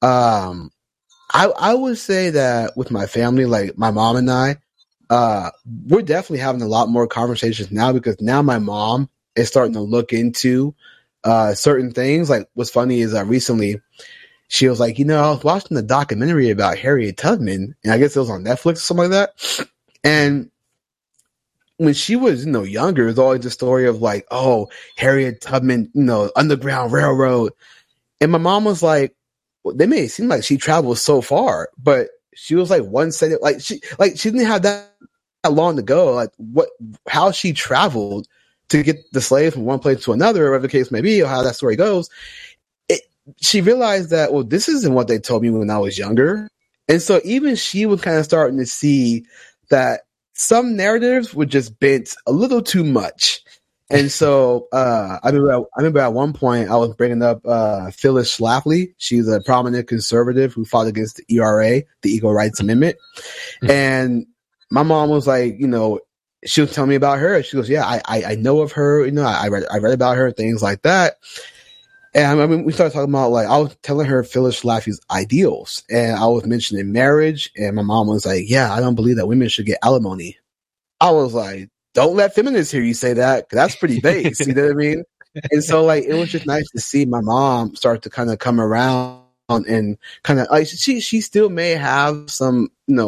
I would say that with my family, like my mom and I, we're definitely having a lot more conversations now, because now my mom is starting to look into certain things. Like, what's funny is recently she was like, you know, I was watching the documentary about Harriet Tubman, and I guess it was on Netflix or something like that. And when she was, you know, younger, it was always the story of like, oh, Harriet Tubman, you know, Underground Railroad. And my mom was like, well, they made it seem like she traveled so far, but she was like one second, she didn't have that long to go. Like, how she traveled to get the slaves from one place to another, or whatever the case may be, or how that story goes. She realized that, well, this isn't what they told me when I was younger. And so even she was kind of starting to see that some narratives were just bent a little too much. And so I remember at one point I was bringing up Phyllis Schlafly. She's a prominent conservative who fought against the ERA, the Equal Rights Amendment. And my mom was like, she was telling me about her. She goes, yeah, I know of her. I read about her, things like that. And we started talking about, I was telling her Phyllis Schlafly's ideals, and I was mentioning marriage, and my mom was like, yeah, I don't believe that women should get alimony. I was like, don't let feminists hear you say that, 'cause that's pretty base. You know what I mean? And so, it was just nice to see my mom start to kind of come around and kind of, she still may have some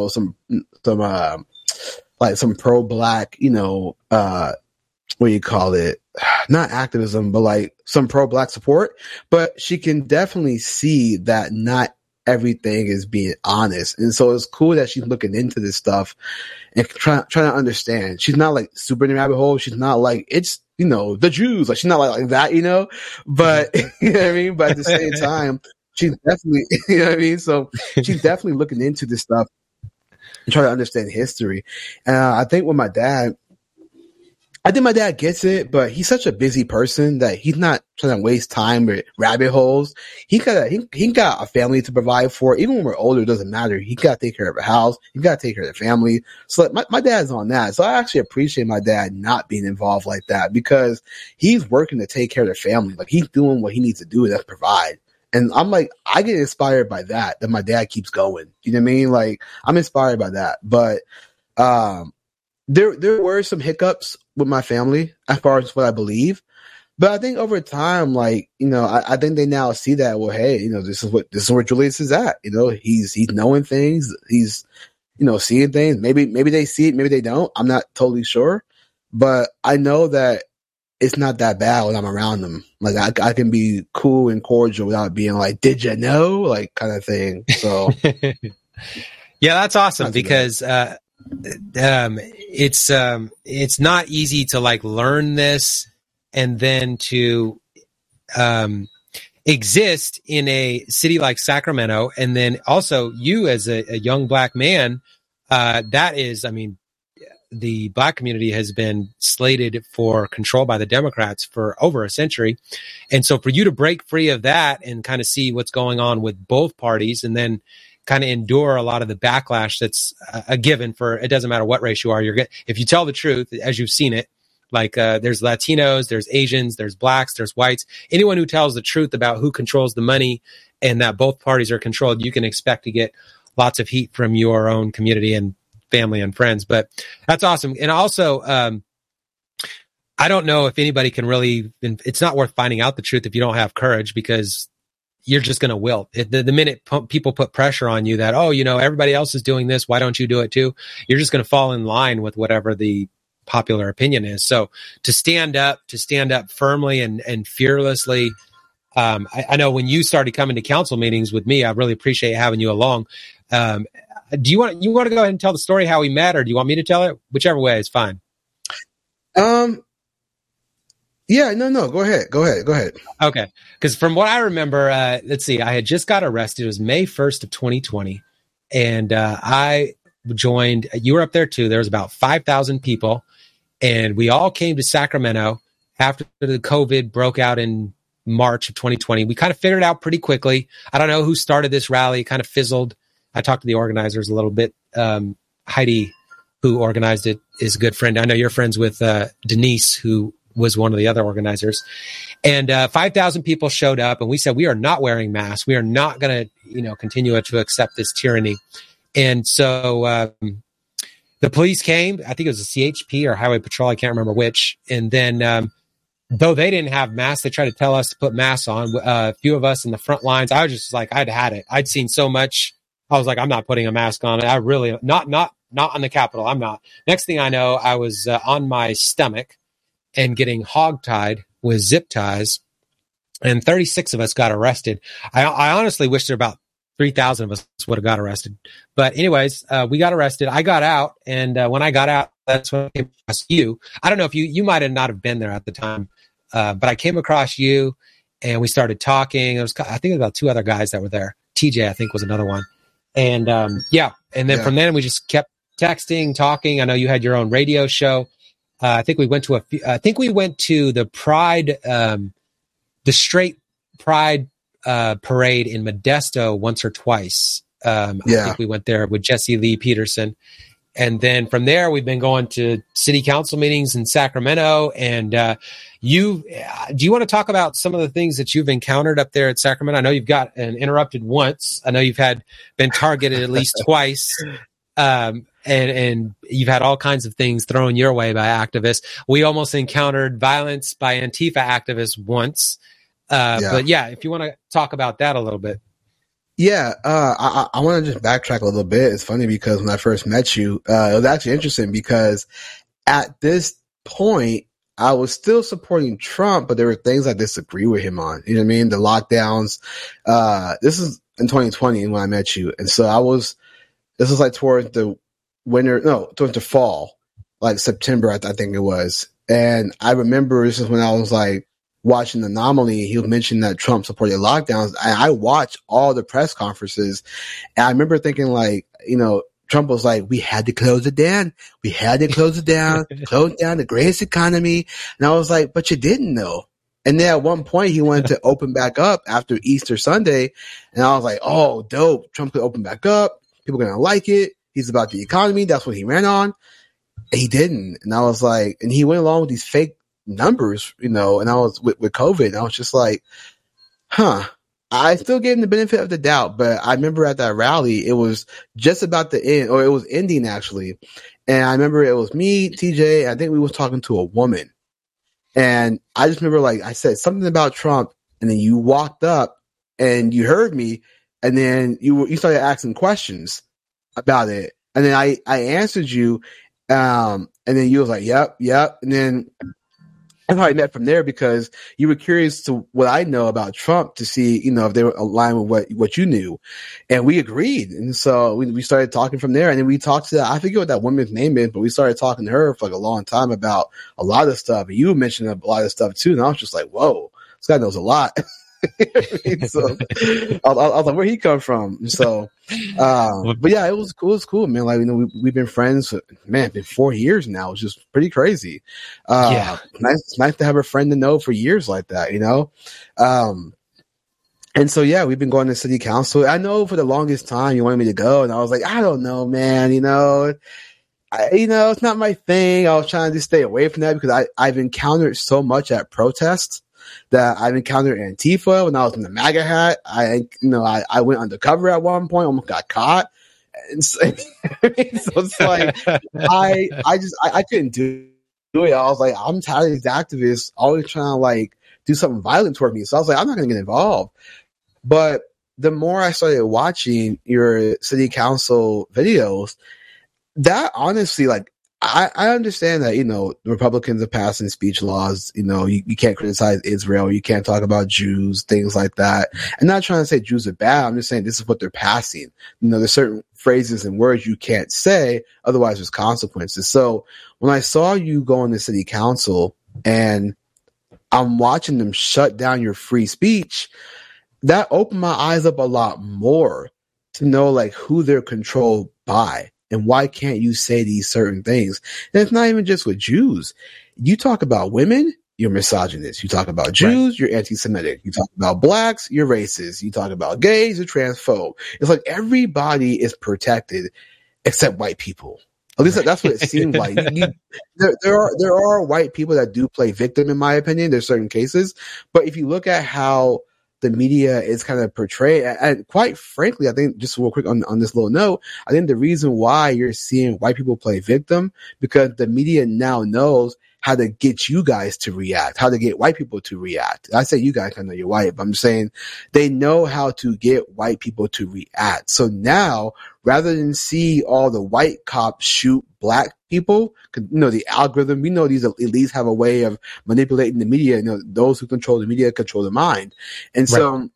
pro-black, what do you call it? Not activism, but some pro-black support. But she can definitely see that not everything is being honest. And so it's cool that she's looking into this stuff and trying to understand. She's not super in the rabbit hole. She's not it's, the Jews. She's not like that, but you know what I mean? But at the same time, she's definitely, you know what I mean? So she's definitely looking into this stuff and trying to understand history. And I think with my dad, I think my dad gets it, but he's such a busy person that he's not trying to waste time with rabbit holes. He got a family to provide for. Even when we're older, it doesn't matter. He got to take care of a house. He got to take care of the family. So my dad's on that. So I actually appreciate my dad not being involved like that, because he's working to take care of the family. He's doing what he needs to do, and that's provide. And I'm I get inspired by that my dad keeps going. You know what I mean? I'm inspired by that. But, there were some hiccups with my family as far as what I believe, but I think over time, I think they now see that, well, hey, this is where Julius is at. He's knowing things, he's, seeing things. Maybe they see it, maybe they don't. I'm not totally sure, but I know that it's not that bad when I'm around them. I can be cool and cordial without being did you know? Kind of thing. So yeah, that's awesome, because, it's not easy to learn this and then to exist in a city like Sacramento, and then also you as a young black man, that is, the black community has been slated for control by the Democrats for over a century, and so for you to break free of that and kind of see what's going on with both parties, and then kind of endure a lot of the backlash that's a given for, it doesn't matter what race you are. If you tell the truth, as you've seen it, there's Latinos, there's Asians, there's blacks, there's whites, anyone who tells the truth about who controls the money and that both parties are controlled, you can expect to get lots of heat from your own community and family and friends. But that's awesome. And also, I don't know if anybody can really, it's not worth finding out the truth if you don't have courage, because you're just going to wilt. The minute people put pressure on you that, everybody else is doing this, why don't you do it too? You're just going to fall in line with whatever the popular opinion is. So to stand up firmly and fearlessly. I know when you started coming to council meetings with me, I really appreciate having you along. Do you want to go ahead and tell the story how we met, or do you want me to tell it? Whichever way is fine. Yeah, no, go ahead. Okay. Because from what I remember, let's see, I had just got arrested. It was May 1st of 2020. And I joined, you were up there too. There was about 5,000 people. And we all came to Sacramento after the COVID broke out in March of 2020. We kind of figured it out pretty quickly. I don't know who started this rally. It kind of fizzled. I talked to the organizers a little bit. Heidi, who organized it, is a good friend. I know you're friends with Denise, who was one of the other organizers. And 5,000 people showed up, and we said, we are not wearing masks. We are not going to, continue to accept this tyranny. And so the police came. I think it was a CHP or Highway Patrol. I can't remember which. And then though they didn't have masks, they tried to tell us to put masks on. A few of us in the front lines, I was just I'd had it. I'd seen so much. I was I'm not putting a mask on. I really, not on the Capitol. I'm not. Next thing I know, I was on my stomach and getting hogtied with zip ties, and 36 of us got arrested. I honestly wish there about 3,000 of us would have got arrested. But anyways, we got arrested. I got out, and when I got out, that's when I came across you. I don't know if you might have not have been there at the time, but I came across you, and we started talking. I think about 2 other guys that were there. TJ, I think, was another one. And and then from then we just kept texting, talking. I know you had your own radio show. I think we went to the Pride, the straight Pride parade in Modesto once or twice. I think we went there with Jesse Lee Peterson. And then from there, we've been going to city council meetings in Sacramento. And do you want to talk about some of the things that you've encountered up there at Sacramento? I know you've got interrupted once. I know you've been targeted at least twice. And you've had all kinds of things thrown your way by activists. We almost encountered violence by Antifa activists once. But yeah, if you want to talk about that a little bit. Yeah, I want to just backtrack a little bit. It's funny because when I first met you, it was actually interesting because at this point, I was still supporting Trump, but there were things I disagree with him on. You know what I mean? The lockdowns. This is in 2020 when I met you. And so this was like towards the fall, like September, I think it was. And I remember this is when I was like, watching the Anomaly, he was mentioning that Trump supported lockdowns. I watched all the press conferences, and I remember thinking like, Trump was like, we had to close it down. We had to close it down, close down the greatest economy. And I was like, but you didn't know. And then at one point he wanted to open back up after Easter Sunday. And I was like, oh, dope. Trump could open back up. People are going to like it. He's about the economy. That's what he ran on. And he didn't. And I was like, and he went along with these fake numbers, and I was with COVID, and I was just like, I still gave him the benefit of the doubt, but I remember at that rally, it was just about to end, or it was ending actually. And I remember it was me, TJ, I think we was talking to a woman. And I just remember like I said something about Trump, and then you walked up and you heard me, and then you started asking questions about it. And then I answered you, and then you was like, yep. And then that's how I met from there because you were curious to what I know about Trump to see, if they were aligned with what you knew. And we agreed. And so we started talking from there. And then we talked to I forget what that woman's name is, but we started talking to her for like a long time about a lot of stuff. And you mentioned a lot of stuff too. And I was just like, whoa, this guy knows a lot. So I was like, where'd he come from? So, but yeah, it was cool, man. Like, we've been friends, man, been 4 years now, which is pretty crazy. Nice to have a friend to know for years like that, and so, yeah, we've been going to city council. I know for the longest time you wanted me to go, and I was like, I don't know, man, it's not my thing. I was trying to just stay away from that because I've encountered so much at protests that I've encountered Antifa when I was in the MAGA hat. I went undercover at one point, almost got caught. And so it's like, I couldn't do it. I was like, I'm tired of these activists always trying to like do something violent toward me. So I was like, I'm not going to get involved. But the more I started watching your city council videos, that honestly, like, I understand that, the Republicans are passing speech laws. You can't criticize Israel. You can't talk about Jews, things like that. I'm not trying to say Jews are bad. I'm just saying this is what they're passing. There's certain phrases and words you can't say. Otherwise, there's consequences. So when I saw you go on the city council and I'm watching them shut down your free speech, that opened my eyes up a lot more to know like who they're controlled by. And why can't you say these certain things? And it's not even just with Jews. You talk about women, you're misogynist. You talk about Jews, you're anti-Semitic. You talk about blacks, you're racist. You talk about gays, you're transphobe. It's like everybody is protected except white people. At least that's what it seems like. There are white people that do play victim, in my opinion. There's certain cases. But if you look at how the media is kind of portrayed, and quite frankly, I think just real quick on this little note, I think the reason why you're seeing white people play victim because the media now knows how to get you guys to react, how to get white people to react. I say you guys, I know you're white, but I'm saying they know how to get white people to react. So now, rather than see all the white cops shoot black people, the algorithm, we know these elites have a way of manipulating the media. Those who control the media control the mind. And so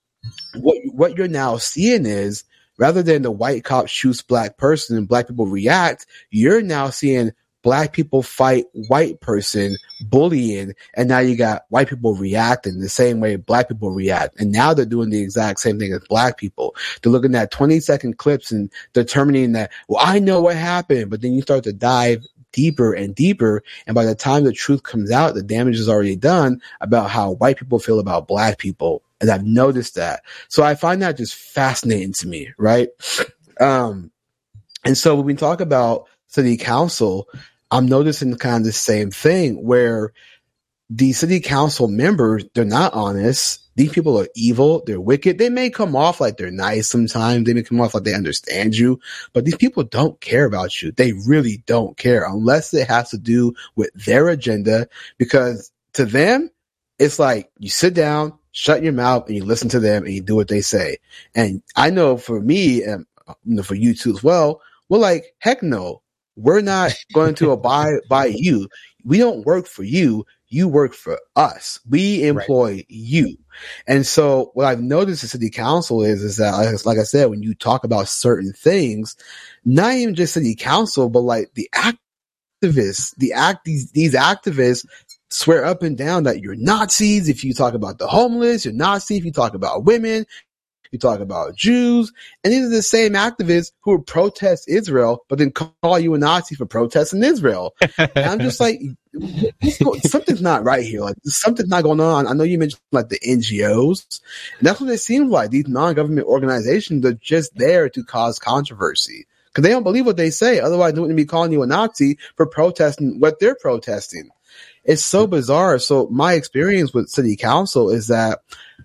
what you're now seeing is rather than the white cop shoots black person and black people react, you're now seeing black people fight white person bullying, and now you got white people reacting the same way black people react. And now they're doing the exact same thing as black people. They're looking at 20-second clips and determining that, well, I know what happened, but then you start to dive deeper and deeper. And by the time the truth comes out, the damage is already done about how white people feel about black people. And I've noticed that. So I find that just fascinating to me, right? And so when we talk about city council, I'm noticing kind of the same thing where the city council members, they're not honest. These people are evil. They're wicked. They may come off like they're nice sometimes. They may come off like they understand you, but these people don't care about you. They really don't care unless it has to do with their agenda, because to them, it's like you sit down, shut your mouth, and you listen to them and you do what they say. And I know for me and for you too as well, we're like, heck no, we're not going to abide by you. We don't work for you. You work for us. We employ you. And so what I've noticed in city council is that, like I said, when you talk about certain things, not even just city council, but like the activists, these activists swear up and down that you're Nazis if you talk about the homeless, you're Nazi if you talk about women, you talk about Jews, and these are the same activists who would protest Israel, but then call you a Nazi for protesting Israel. And I'm just like, something's not right here. Like, something's not going on. I know you mentioned like the NGOs, and that's what it seems like. These non-government organizations are just there to cause controversy because they don't believe what they say. Otherwise, they wouldn't be calling you a Nazi for protesting what they're protesting. It's so bizarre. So my experience with city council is that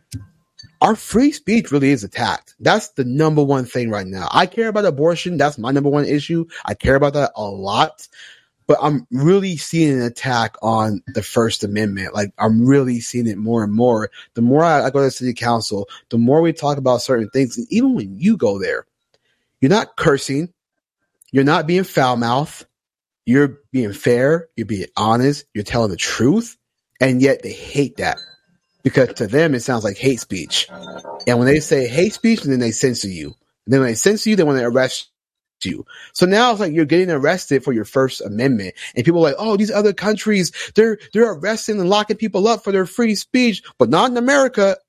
our free speech really is attacked. That's the number one thing right now. I care about abortion. That's my number one issue. I care about that a lot. But I'm really seeing an attack on the First Amendment. Like, I'm really seeing it more and more. The more I go to city council, the more we talk about certain things. And even when you go there, you're not cursing. You're not being foul-mouthed. You're being fair. You're being honest. You're telling the truth. And yet they hate that. Because to them, it sounds like hate speech. And when they say hate speech, then they censor you. And then when they censor you, they want to arrest you. So now it's like you're getting arrested for your First Amendment. And people are like, oh, these other countries, they're arresting and locking people up for their free speech, but not in America.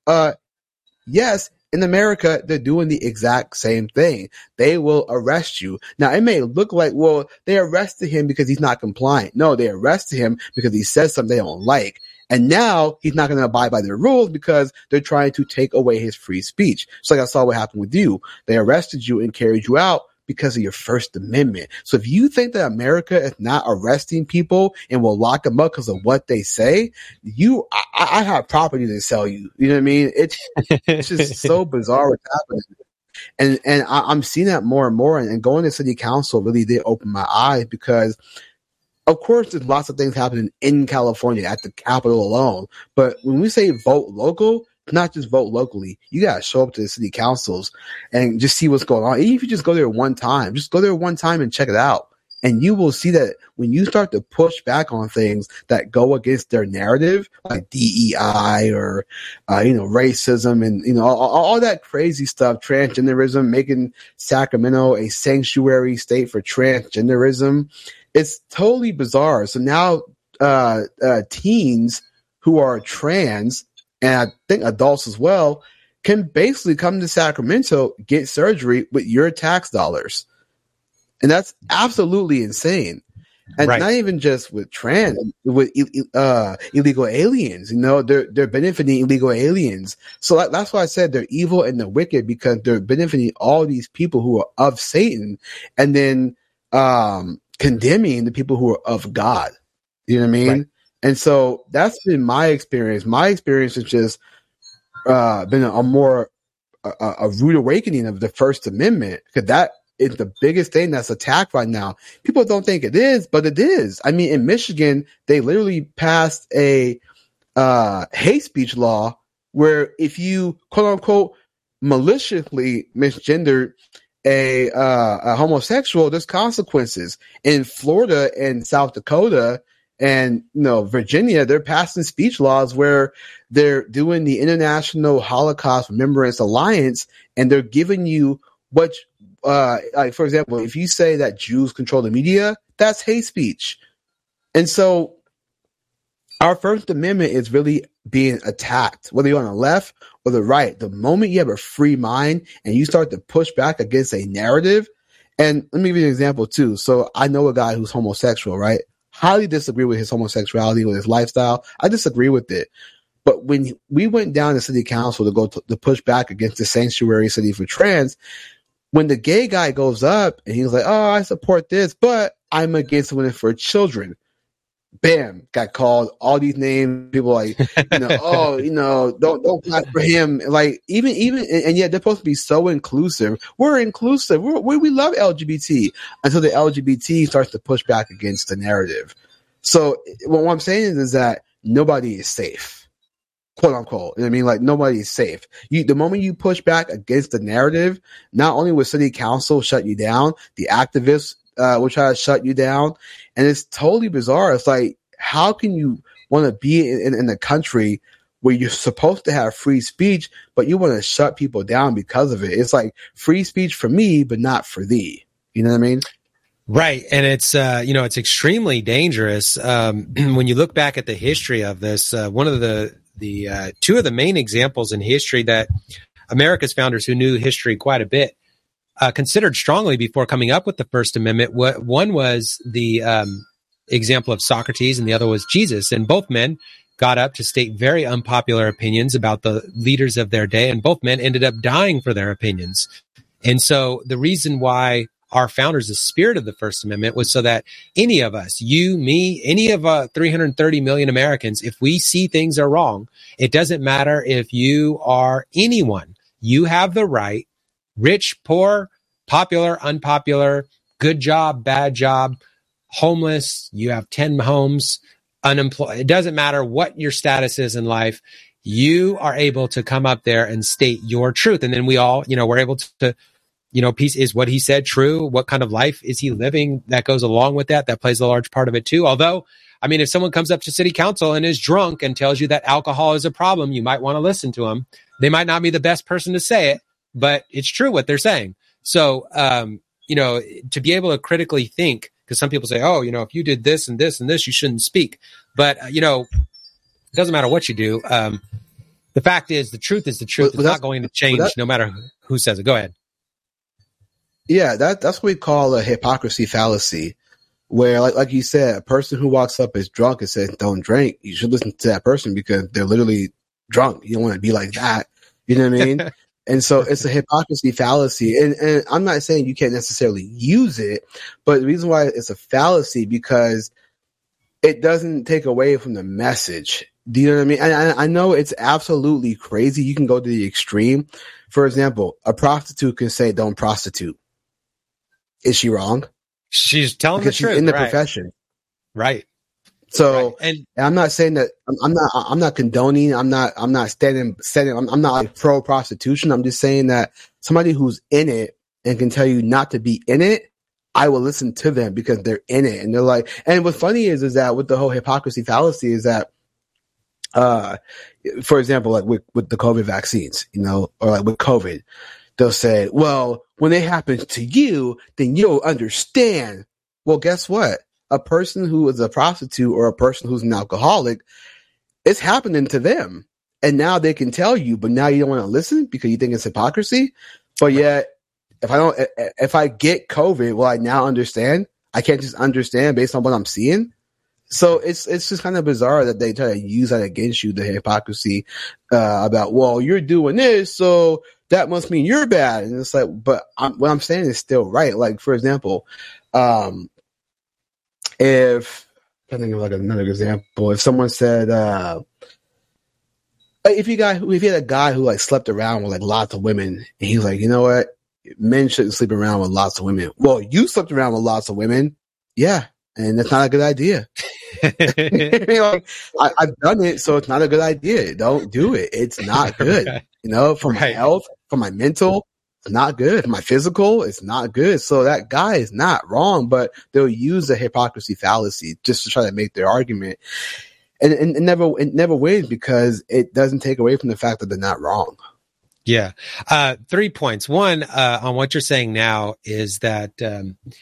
Yes, in America, they're doing the exact same thing. They will arrest you. Now, it may look like, well, they arrested him because he's not compliant. No, they arrested him because he says something they don't like. And now he's not going to abide by their rules because they're trying to take away his free speech. So like I saw what happened with you. They arrested you and carried you out because of your First Amendment. So if you think that America is not arresting people and will lock them up because of what they say, I have property to sell you. You know what I mean? It's just so bizarre what's happening. And I'm seeing that more and more. And going to city council really did open my eyes because, of course, there's lots of things happening in California at the Capitol alone. But when we say vote local, it's not just vote locally. You got to show up to the city councils and just see what's going on. Even if you just go there one time, just go there one time and check it out. And you will see that when you start to push back on things that go against their narrative, like DEI or, racism and, all that crazy stuff, transgenderism, making Sacramento a sanctuary state for transgenderism. It's totally bizarre. So now, teens who are trans, and I think adults as well, can basically come to Sacramento, get surgery with your tax dollars. And that's absolutely insane. And not even just with trans, with illegal aliens, they're benefiting illegal aliens. So that's why I said they're evil and they're wicked, because they're benefiting all these people who are of Satan and then condemning the people who are of God. You know what I mean? Right. And so that's been my experience. My experience has just been a rude awakening of the First Amendment, because that is the biggest thing that's attacked right now. People don't think it is, but it is. I mean, in Michigan, they literally passed a hate speech law where if you quote unquote maliciously misgendered a homosexual, there's consequences. In Florida and South Dakota and Virginia, they're passing speech laws where they're doing the International Holocaust Remembrance Alliance, and they're giving you what, like for example, if you say that Jews control the media, that's hate speech. And so our First Amendment is really being attacked, whether you're on the left or the right. The moment you have a free mind and you start to push back against a narrative, And let me give you an example too. So I know a guy who's homosexual, right? Highly disagree with his homosexuality, with his lifestyle. I disagree with it. But when we went down to city council to go to push back against the sanctuary city for trans, when the gay guy goes up and he's like, oh, I support this, but I'm against women for children. Bam, got called all these names. People like, don't clap for him. Like even, and yet they're supposed to be so inclusive. We're inclusive. We love LGBT until the LGBT starts to push back against the narrative. So what I'm saying is that nobody is safe, quote unquote. You know what I mean? Like nobody is safe. The moment you push back against the narrative, not only will city council shut you down, the activists will try to shut you down. And it's totally bizarre. It's like, how can you want to be in a country where you're supposed to have free speech, but you want to shut people down because of it? It's like free speech for me, but not for thee. You know what I mean? Right. And it's, it's extremely dangerous. When you look back at the history of this, one of the two of the main examples in history that America's founders, who knew history quite a bit, considered strongly before coming up with the First Amendment. One was the example of Socrates and the other was Jesus. And both men got up to state very unpopular opinions about the leaders of their day. And both men ended up dying for their opinions. And so the reason why our founders, the spirit of the First Amendment, was so that any of us, you, me, any of 330 million Americans, if we see things are wrong, it doesn't matter if you are anyone, you have the right, rich, poor, popular, unpopular, good job, bad job, homeless, you have 10 homes, unemployed. It doesn't matter what your status is in life. You are able to come up there and state your truth. And then we all, we're able to, peace is what he said true. What kind of life is he living? That goes along with that. That plays a large part of it too. Although, if someone comes up to city council and is drunk and tells you that alcohol is a problem, you might want to listen to them. They might not be the best person to say it, but it's true what they're saying. So, to be able to critically think, because some people say, oh, if you did this and this and this, you shouldn't speak. But, it doesn't matter what you do. The fact is, the truth is the truth. It's not going to change no matter who says it. Go ahead. Yeah, that's what we call a hypocrisy fallacy, where, like you said, a person who walks up is drunk and says, don't drink. You should listen to that person because they're literally drunk. You don't want to be like that. You know what I mean? And so it's a hypocrisy fallacy. And I'm not saying you can't necessarily use it, but the reason why it's a fallacy because it doesn't take away from the message. Do you know what I mean? And I know it's absolutely crazy. You can go to the extreme. For example, a prostitute can say, don't prostitute. Is she wrong? She's telling the truth. She's in the profession. Right. So, right. And I'm not saying that I'm not condoning. I'm not standing. I'm not like pro prostitution. I'm just saying that somebody who's in it and can tell you not to be in it, I will listen to them because they're in it. And they're like, and what's funny is that with the whole hypocrisy fallacy is that, for example, like with the COVID vaccines, or like with COVID, they'll say, well, when it happens to you, then you'll understand. Well, guess what? A person who is a prostitute or a person who's an alcoholic, it's happening to them. And now they can tell you, but now you don't want to listen because you think it's hypocrisy. But yet, if I get COVID, will I now understand? I can't just understand based on what I'm seeing. So it's just kind of bizarre that they try to use that against you, the hypocrisy about, well, you're doing this, so that must mean you're bad. And it's like, but what I'm saying is still right. Like, for example, if I think of like another example, if someone said, if you had a guy who like slept around with like lots of women, and he's like, you know what, men shouldn't sleep around with lots of women. Well, you slept around with lots of women, yeah, and that's not a good idea. Like, I've done it, so it's not a good idea. Don't do it. It's not good. For my health, for my mental, it's not good. For my physical, it's not good. So that guy is not wrong, but they'll use the hypocrisy fallacy just to try to make their argument. And it never wins because it doesn't take away from the fact that they're not wrong. Yeah. 3 points. One, on what you're saying now is that,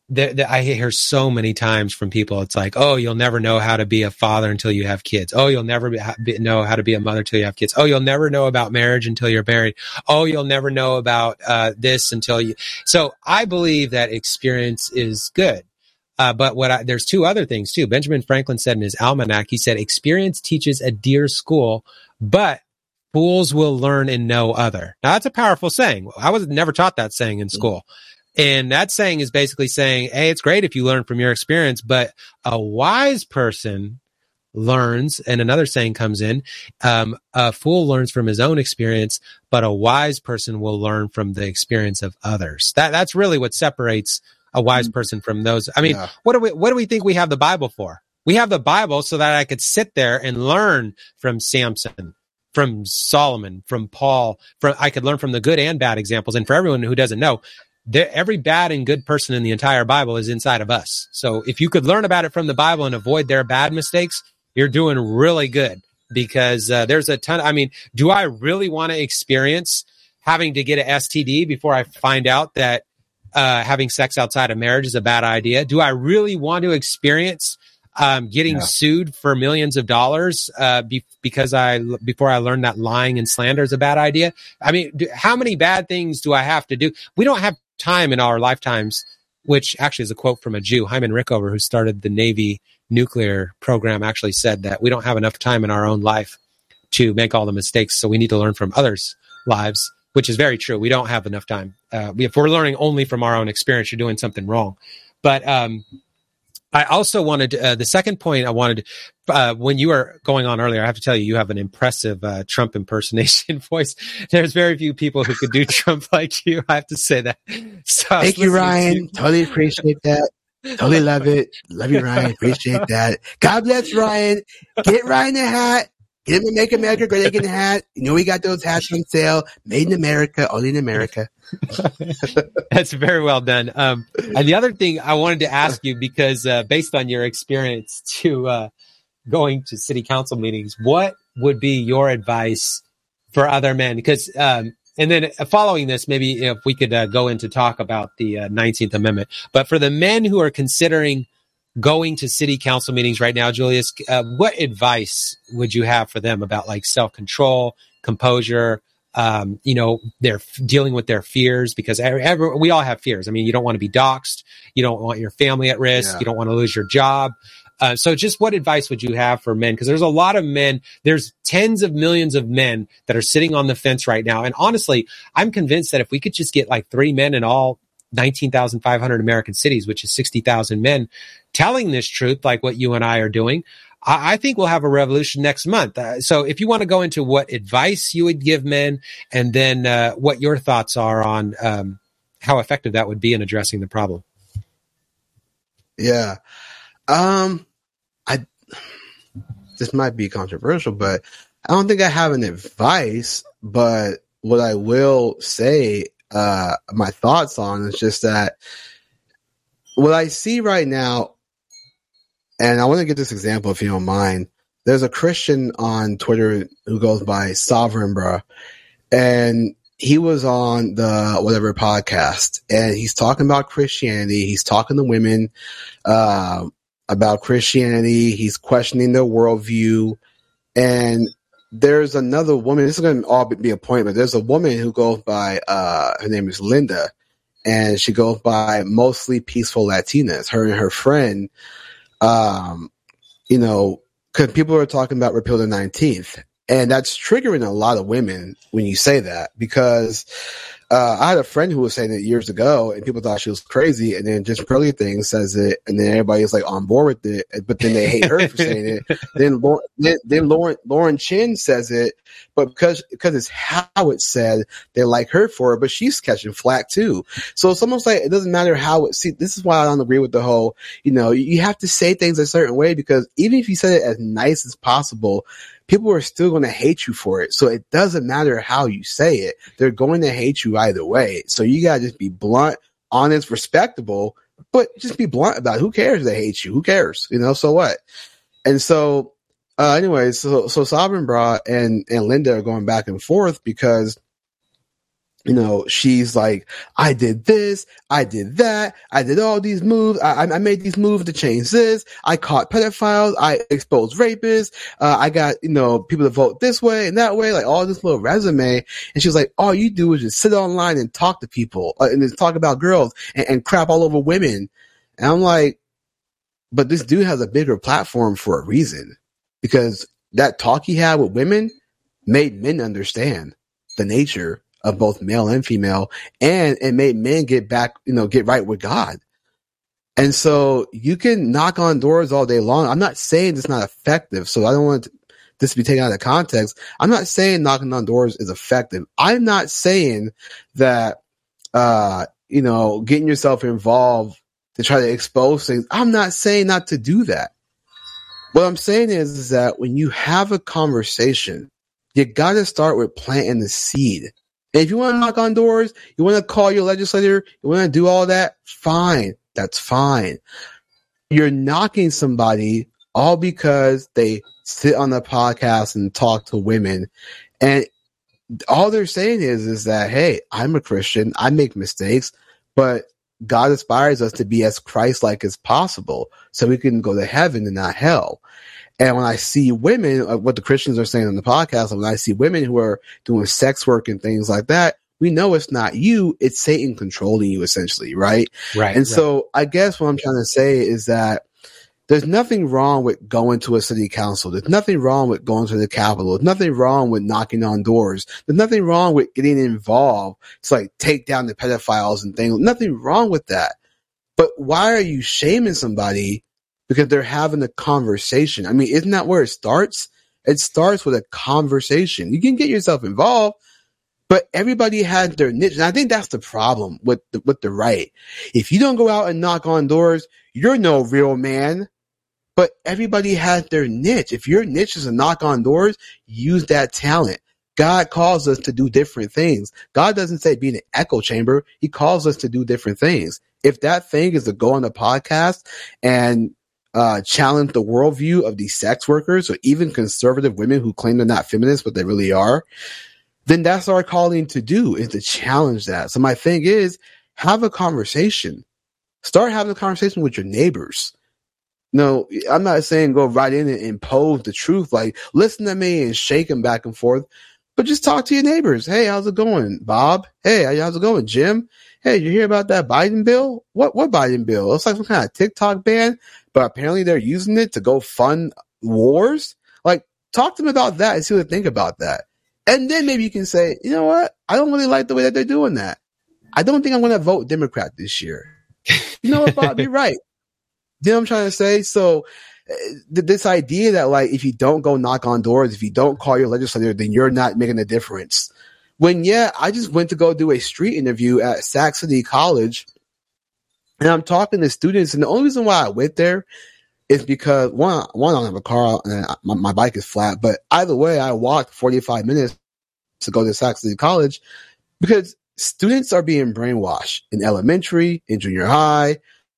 I hear so many times from people, it's like, oh, you'll never know how to be a father until you have kids. Oh, you'll never know how to be a mother until you have kids. Oh, you'll never know about marriage until you're married. Oh, you'll never know about this until you. So I believe that experience is good. But there's two other things too. Benjamin Franklin said in his almanac, he said, experience teaches a dear school, but fools will learn in no other. Now that's a powerful saying. I was never taught that saying in school. And that saying is basically saying, hey, it's great if you learn from your experience, but a wise person learns, and another saying comes in, a fool learns from his own experience, but a wise person will learn from the experience of others. That's really what separates a wise person from those. I mean, what do we think we have the Bible for? We have the Bible so that I could sit there and learn from Samson, from Solomon, from Paul, I could learn from the good and bad examples. And for everyone who doesn't know, every bad and good person in the entire Bible is inside of us. So if you could learn about it from the Bible and avoid their bad mistakes, you're doing really good, because there's a ton. I mean, do I really want to experience having to get an STD before I find out that having sex outside of marriage is a bad idea? Do I really want to experience getting sued for millions of dollars before I learned that lying and slander is a bad idea? I mean, how many bad things do I have to do? We don't have time in our lifetimes, which actually is a quote from a Jew. Hyman Rickover, who started the Navy nuclear program, actually said that we don't have enough time in our own life to make all the mistakes, so we need to learn from others' lives, which is very true. We don't have enough time. If we're learning only from our own experience, you're doing something wrong. But I also wanted the second point I wanted, when you were going on earlier, I have to tell you, you have an impressive Trump impersonation voice. There's very few people who could do Trump like you. I have to say that. So thank you, Ryan. Totally appreciate that. Totally love it. Love you, Ryan. Appreciate that. God bless Ryan. Get Ryan a hat. Get him a Make America Great Again hat. You know we got those hats on sale. Made in America, only in America. That's very well done. And the other thing I wanted to ask you, because based on your experience going to city council meetings, what would be your advice for other men? Because and then following this, maybe if we could go into talk about the 19th Amendment. But for the men who are considering going to city council meetings right now, Julius, what advice would you have for them about like self-control, composure? They're dealing with their fears, because we all have fears. I mean, you don't want to be doxxed. You don't want your family at risk. You don't want to lose your job. So just what advice would you have for men? Because there's a lot of men. There's tens of millions of men that are sitting on the fence right now. And honestly, I'm convinced that if we could just get like 3 men in all 19,500 American cities, which is 60,000 men, telling this truth like what you and I are doing, I think we'll have a revolution next month. So if you want to go into what advice you would give men, and then what your thoughts are on how effective that would be in addressing the problem. Yeah. This might be controversial, but I don't think I have an advice, but what I will say, my thoughts on is just that what I see right now, and I want to get this example if you don't mind. There's a Christian on Twitter who goes by Sovereign Bruh, and he was on the whatever podcast, and he's talking about Christianity. He's talking to women about Christianity. He's questioning their worldview. And there's another woman. This is going to all be a point, but there's a woman who goes by, her name is Linda, and she goes by Mostly Peaceful Latinas. Her and her friend, because people are talking about repeal the 19th. And that's triggering a lot of women when you say that, because I had a friend who was saying it years ago, and people thought she was crazy, and then just Pearly Thing says it, and then everybody's like on board with it, but then they hate her for saying it. Then Lauren Chin says it, but because it's how it's said, they like her for it, but she's catching flack too. So it's almost like it doesn't matter how it. See, this is why I don't agree with the whole. You have to say things a certain way, because even if you said it as nice as possible, people are still going to hate you for it. So it doesn't matter how you say it. They're going to hate you either way. So you got to just be blunt, honest, respectable, but just be blunt about it. Who cares if they hate you? Who cares? So what? And so, anyways, so Sovereign Bra and Linda are going back and forth, because she's like, I did this, I did that, I did all these moves, I made these moves to change this, I caught pedophiles, I exposed rapists, I got, people to vote this way and that way, like all this little resume. And she was like, all you do is just sit online and talk to people, and just talk about girls and crap all over women. And I'm like, but this dude has a bigger platform for a reason, because that talk he had with women made men understand the nature of both male and female, and it made men get back, get right with God. And so you can knock on doors all day long. I'm not saying it's not effective, so I don't want this to be taken out of context. I'm not saying knocking on doors is effective. I'm not saying that, getting yourself involved to try to expose things. I'm not saying not to do that. What I'm saying is that when you have a conversation, you got to start with planting the seed. And if you want to knock on doors, you want to call your legislator, you want to do all that, fine. That's fine. You're knocking somebody all because they sit on the podcast and talk to women. And all they're saying is that, hey, I'm a Christian. I make mistakes, but God aspires us to be as Christ-like as possible so we can go to heaven and not hell. And when I see women, what the Christians are saying on the podcast, when I see women who are doing sex work and things like that, we know it's not you, it's Satan controlling you, essentially, right? Right. And so I guess what I'm trying to say is that there's nothing wrong with going to a city council. There's nothing wrong with going to the Capitol. There's nothing wrong with knocking on doors. There's nothing wrong with getting involved to like take down the pedophiles and things. Nothing wrong with that. But why are you shaming somebody because they're having a conversation? I mean, isn't that where it starts? It starts with a conversation. You can get yourself involved, but everybody has their niche. And I think that's the problem with the right. If you don't go out and knock on doors, you're no real man. But everybody has their niche. If your niche is to knock on doors, use that talent. God calls us to do different things. God doesn't say be in an echo chamber. He calls us to do different things. If that thing is to go on the podcast and challenge the worldview of these sex workers or even conservative women who claim they're not feminists, but they really are, then that's our calling to do, is to challenge that. So my thing is, have a conversation. Start having a conversation with your neighbors. No, I'm not saying go right in and impose the truth, like listen to me and shake them back and forth, but just talk to your neighbors. Hey, how's it going, Bob? Hey, how's it going, Jim? Hey, you hear about that Biden bill? What Biden bill? It's like some kind of TikTok ban, but apparently they're using it to go fund wars. Like, talk to them about that and see what they think about that. And then maybe you can say, you know what? I don't really like the way that they're doing that. I don't think I'm going to vote Democrat this year. You know what, Bob? You're right. You know what I'm trying to say? So this idea that like, if you don't go knock on doors, if you don't call your legislator, then you're not making a difference. When, I just went to go do a street interview at Sac City College, and I'm talking to students, and the only reason why I went there is because one, I don't have a car and my bike is flat, but either way, I walked 45 minutes to go to Sac City College because students are being brainwashed in elementary, in junior high,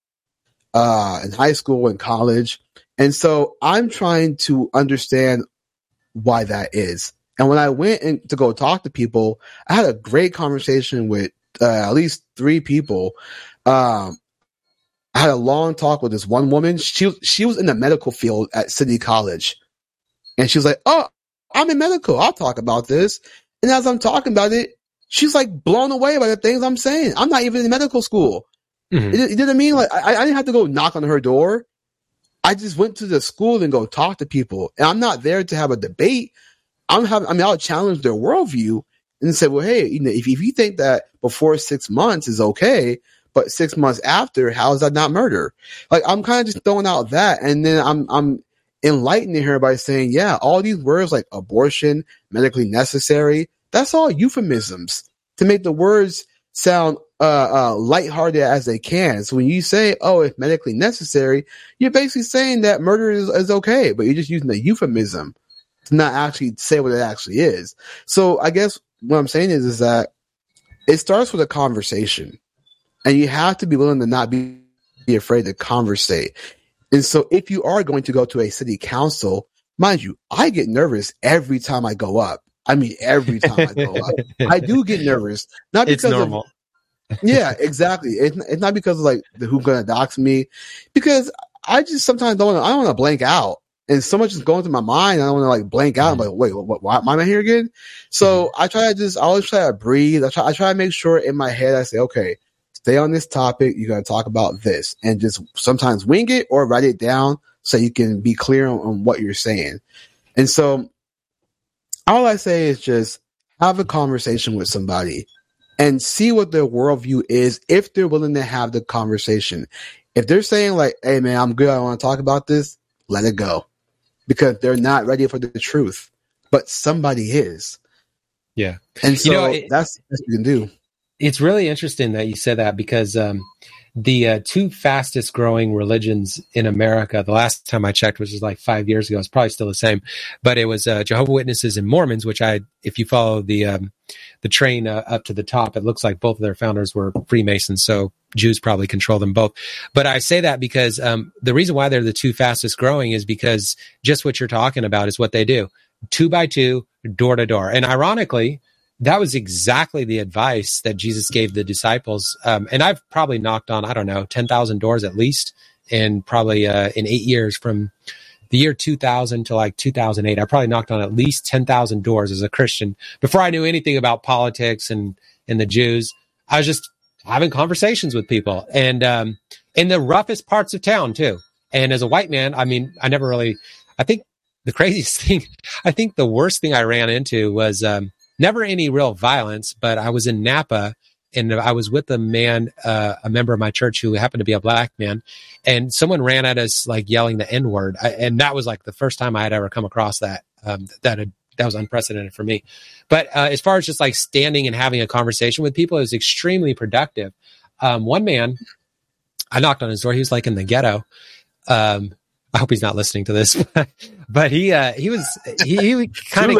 in high school and college. And so I'm trying to understand why that is. And when I went in to go talk to people, I had a great conversation with at least 3 people. I had a long talk with this one woman. She was in the medical field at City College. And she was like, oh, I'm in medical. I'll talk about this. And as I'm talking about it, she's like blown away by the things I'm saying. I'm not even in medical school. Mm-hmm. You know what I mean? Like I didn't have to go knock on her door. I just went to the school and go talk to people. And I'm not there to have a debate. I'll challenge their worldview and say, well, hey, if you think that before 6 months is okay, but 6 months after, how is that not murder? Like, I'm kind of just throwing out that. And then I'm enlightening her by saying, yeah, all these words like abortion, medically necessary, that's all euphemisms to make the words sound lighthearted as they can. So when you say, oh, it's medically necessary, you're basically saying that murder is okay, but you're just using a euphemism to not actually say what it actually is. So I guess what I'm saying is that it starts with a conversation, and you have to be willing to not be afraid to conversate. And so if you are going to go to a city council, mind you, I get nervous every time I go up. I mean, every time I go out, I do get nervous. Not because it's normal. Yeah, exactly. It's not because of like who's gonna dox me, because I just sometimes I don't want to blank out, and so much is going through my mind. I don't want to like blank out. I'm like, wait, why am I here again? So I always try to breathe. I try to make sure in my head I say, okay, stay on this topic. You're gonna talk about this, and just sometimes wing it or write it down so you can be clear on what you're saying. And so all I say is just have a conversation with somebody and see what their worldview is if they're willing to have the conversation. If they're saying like, hey man, I'm good, I don't want to talk about this, let it go. Because they're not ready for the truth. But somebody is. Yeah. And so that's what you can do. It's really interesting that you said that, because the two fastest growing religions in America, the last time I checked, which was like 5 years ago, it's probably still the same, but it was Jehovah's Witnesses and Mormons, which if you follow the train up to the top, it looks like both of their founders were Freemasons, so Jews probably control them both. But I say that because the reason why they're the two fastest growing is because just what you're talking about is what they do. 2 by 2, door to door. And ironically, that was exactly the advice that Jesus gave the disciples. And I've probably knocked on, 10,000 doors at least, and probably in 8 years from the year 2000 to like 2008, I probably knocked on at least 10,000 doors as a Christian before I knew anything about politics and the Jews. I was just having conversations with people, and in the roughest parts of town too. And as a white man, I mean, I think the craziest thing, I think the worst thing I ran into was, never any real violence, but I was in Napa and I was with a man, a member of my church who happened to be a black man, and someone ran at us like yelling the N-word. And that was like the first time I had ever come across that. That was unprecedented for me. But as far as just like standing and having a conversation with people, it was extremely productive. One man, I knocked on his door. He was like in the ghetto. I hope he's not listening to this, but he kind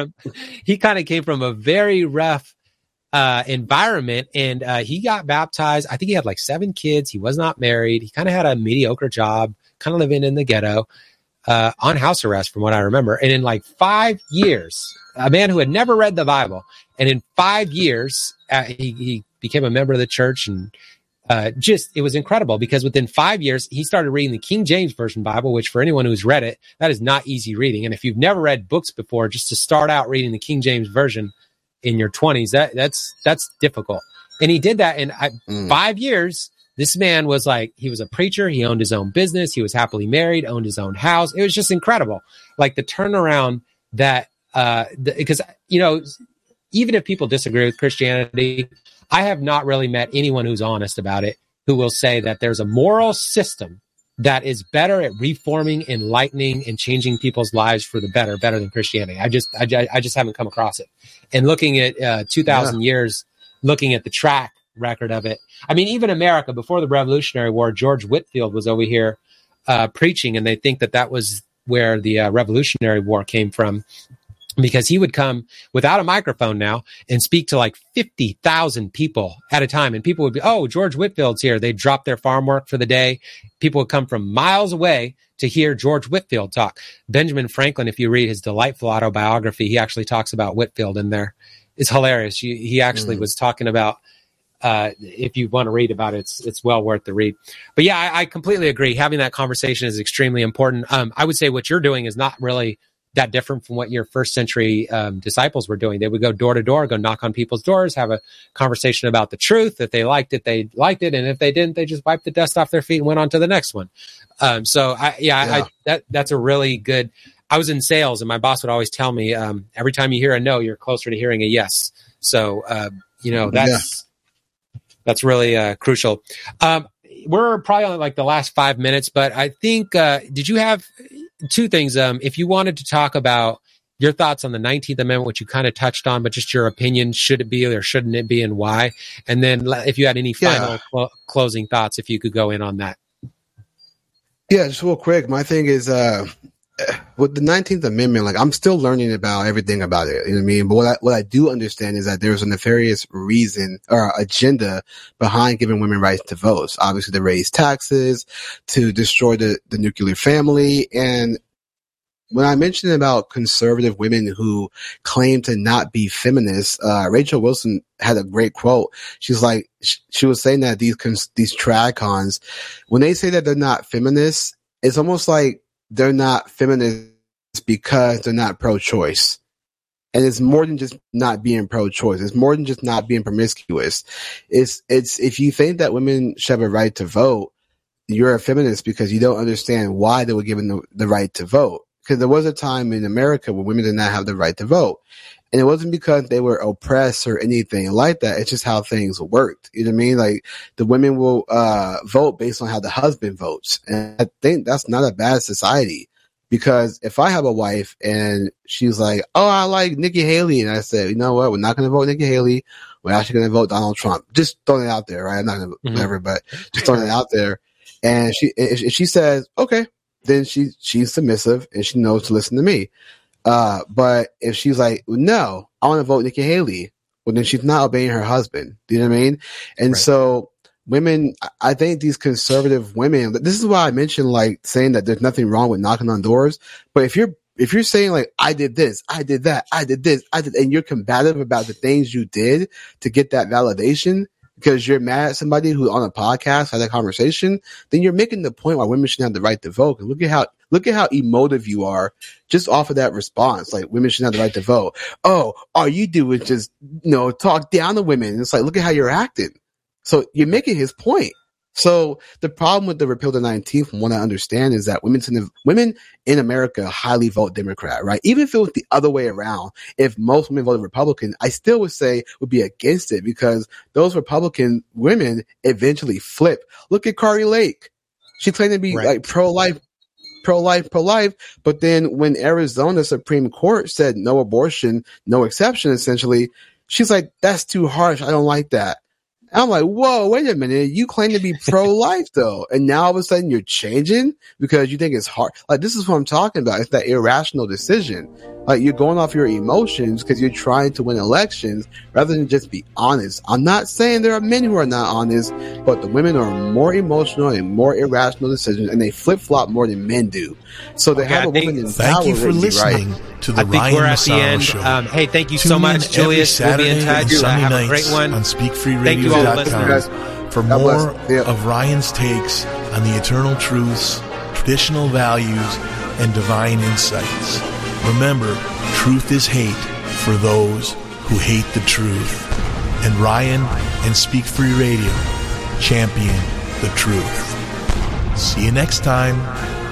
of came from a very rough environment, and he got baptized. I think he had like 7 kids. He was not married. He kind of had a mediocre job, kind of living in the ghetto, on house arrest from what I remember. And in like 5 years, a man who had never read the Bible, and in 5 years, he became a member of the church, and it was incredible, because within 5 years, he started reading the King James Version Bible, which for anyone who's read it, that is not easy reading. And if you've never read books before, just to start out reading the King James Version in your 20s, that's difficult. And he did that in 5 years. This man was like, he was a preacher. He owned his own business. He was happily married, owned his own house. It was just incredible. Like the turnaround that, because, even if people disagree with Christianity, I have not really met anyone who's honest about it, who will say that there's a moral system that is better at reforming, enlightening, and changing people's lives for the better than Christianity. I just haven't come across it. And looking at 2,000 years, looking at the track record of it. I mean, even America, before the Revolutionary War, George Whitefield was over here preaching, and they think that was where the Revolutionary War came from, because he would come without a microphone now and speak to like 50,000 people at a time. And people would be, oh, George Whitefield's here. They'd drop their farm work for the day. People would come from miles away to hear George Whitefield talk. Benjamin Franklin, if you read his delightful autobiography, he actually talks about Whitefield in there. It's hilarious. He actually was talking about, if you want to read about it, it's well worth the read. But yeah, I completely agree. Having that conversation is extremely important. I would say what you're doing is not really that different from what your first century disciples were doing. They would go door to door, go knock on people's doors, have a conversation about the truth. If they liked it, they liked it. And if they didn't, they just wiped the dust off their feet and went on to the next one. That's a really good, I was in sales, and my boss would always tell me, every time you hear a no, you're closer to hearing a yes. So, that's really crucial. We're probably on like the last 5 minutes, but I think, did you have 2 things? If you wanted to talk about your thoughts on the 19th Amendment, which you kind of touched on, but just your opinion, should it be or shouldn't it be, and why? And then if you had any final closing thoughts, if you could go in on that. Yeah, just real quick. My thing is, with the 19th Amendment, like I'm still learning about everything about it. You know what I mean? But what I do understand is that there's a nefarious reason or agenda behind giving women rights to vote. Obviously, to raise taxes, to destroy the nuclear family, and when I mentioned about conservative women who claim to not be feminists, Rachel Wilson had a great quote. She's like, she was saying that these trad-cons, when they say that they're not feminists, it's almost like they're not feminists because they're not pro-choice. And it's more than just not being pro-choice. It's more than just not being promiscuous. It's if you think that women should have a right to vote, you're a feminist because you don't understand why they were given the right to vote. Because there was a time in America where women did not have the right to vote. And it wasn't because they were oppressed or anything like that. It's just how things worked. You know what I mean? Like the women will vote based on how the husband votes. And I think that's not a bad society. Because if I have a wife and she's like, oh, I like Nikki Haley. And I said, you know what? We're not going to vote Nikki Haley. We're actually going to vote Donald Trump. Just throwing it out there, right? I'm not going to, whatever, but just throwing it out there. And if she says, okay, then she's submissive and she knows to listen to me. But if she's like, no, I want to vote Nikki Haley, well, then she's not obeying her husband. Do you know what I mean? And so women, I think these conservative women, this is why I mentioned like saying that there's nothing wrong with knocking on doors. But if you're saying like, I did this, I did that, I did this, and you're combative about the things you did to get that validation because you're mad at somebody who on a podcast had that conversation, then you're making the point why women shouldn't have the right to vote. And look at how emotive you are just off of that response. Like women shouldn't have the right to vote. Oh, all you do is just, talk down to women. And it's like, look at how you're acting. So you're making his point. So the problem with the repeal the 19th, from what I understand, is that women in America highly vote Democrat, right? Even if it was the other way around, if most women voted Republican, I still would say would be against it because those Republican women eventually flip. Look at Kari Lake. She claimed to be like pro-life, but then when Arizona Supreme Court said no abortion, no exception, essentially, she's like, that's too harsh. I don't like that. I'm like, whoa, wait a minute. You claim to be pro-life though. And now all of a sudden you're changing because you think it's hard. Like, this is what I'm talking about. It's that irrational decision. Like, you're going off your emotions because you're trying to win elections rather than just be honest. I'm not saying there are men who are not honest, but the women are more emotional and more irrational decisions, and they flip-flop more than men do. So they have a woman in power. Thank you for listening to the Ryan Massano Show. Hey, thank you so much, Julius. We'll be in touch. Have a great one on SpeakFreeRadio.com for more of Ryan's takes on the eternal truths, traditional values, and divine insights. Remember, truth is hate for those who hate the truth. And Ryan and Speak Free Radio champion the truth. See you next time.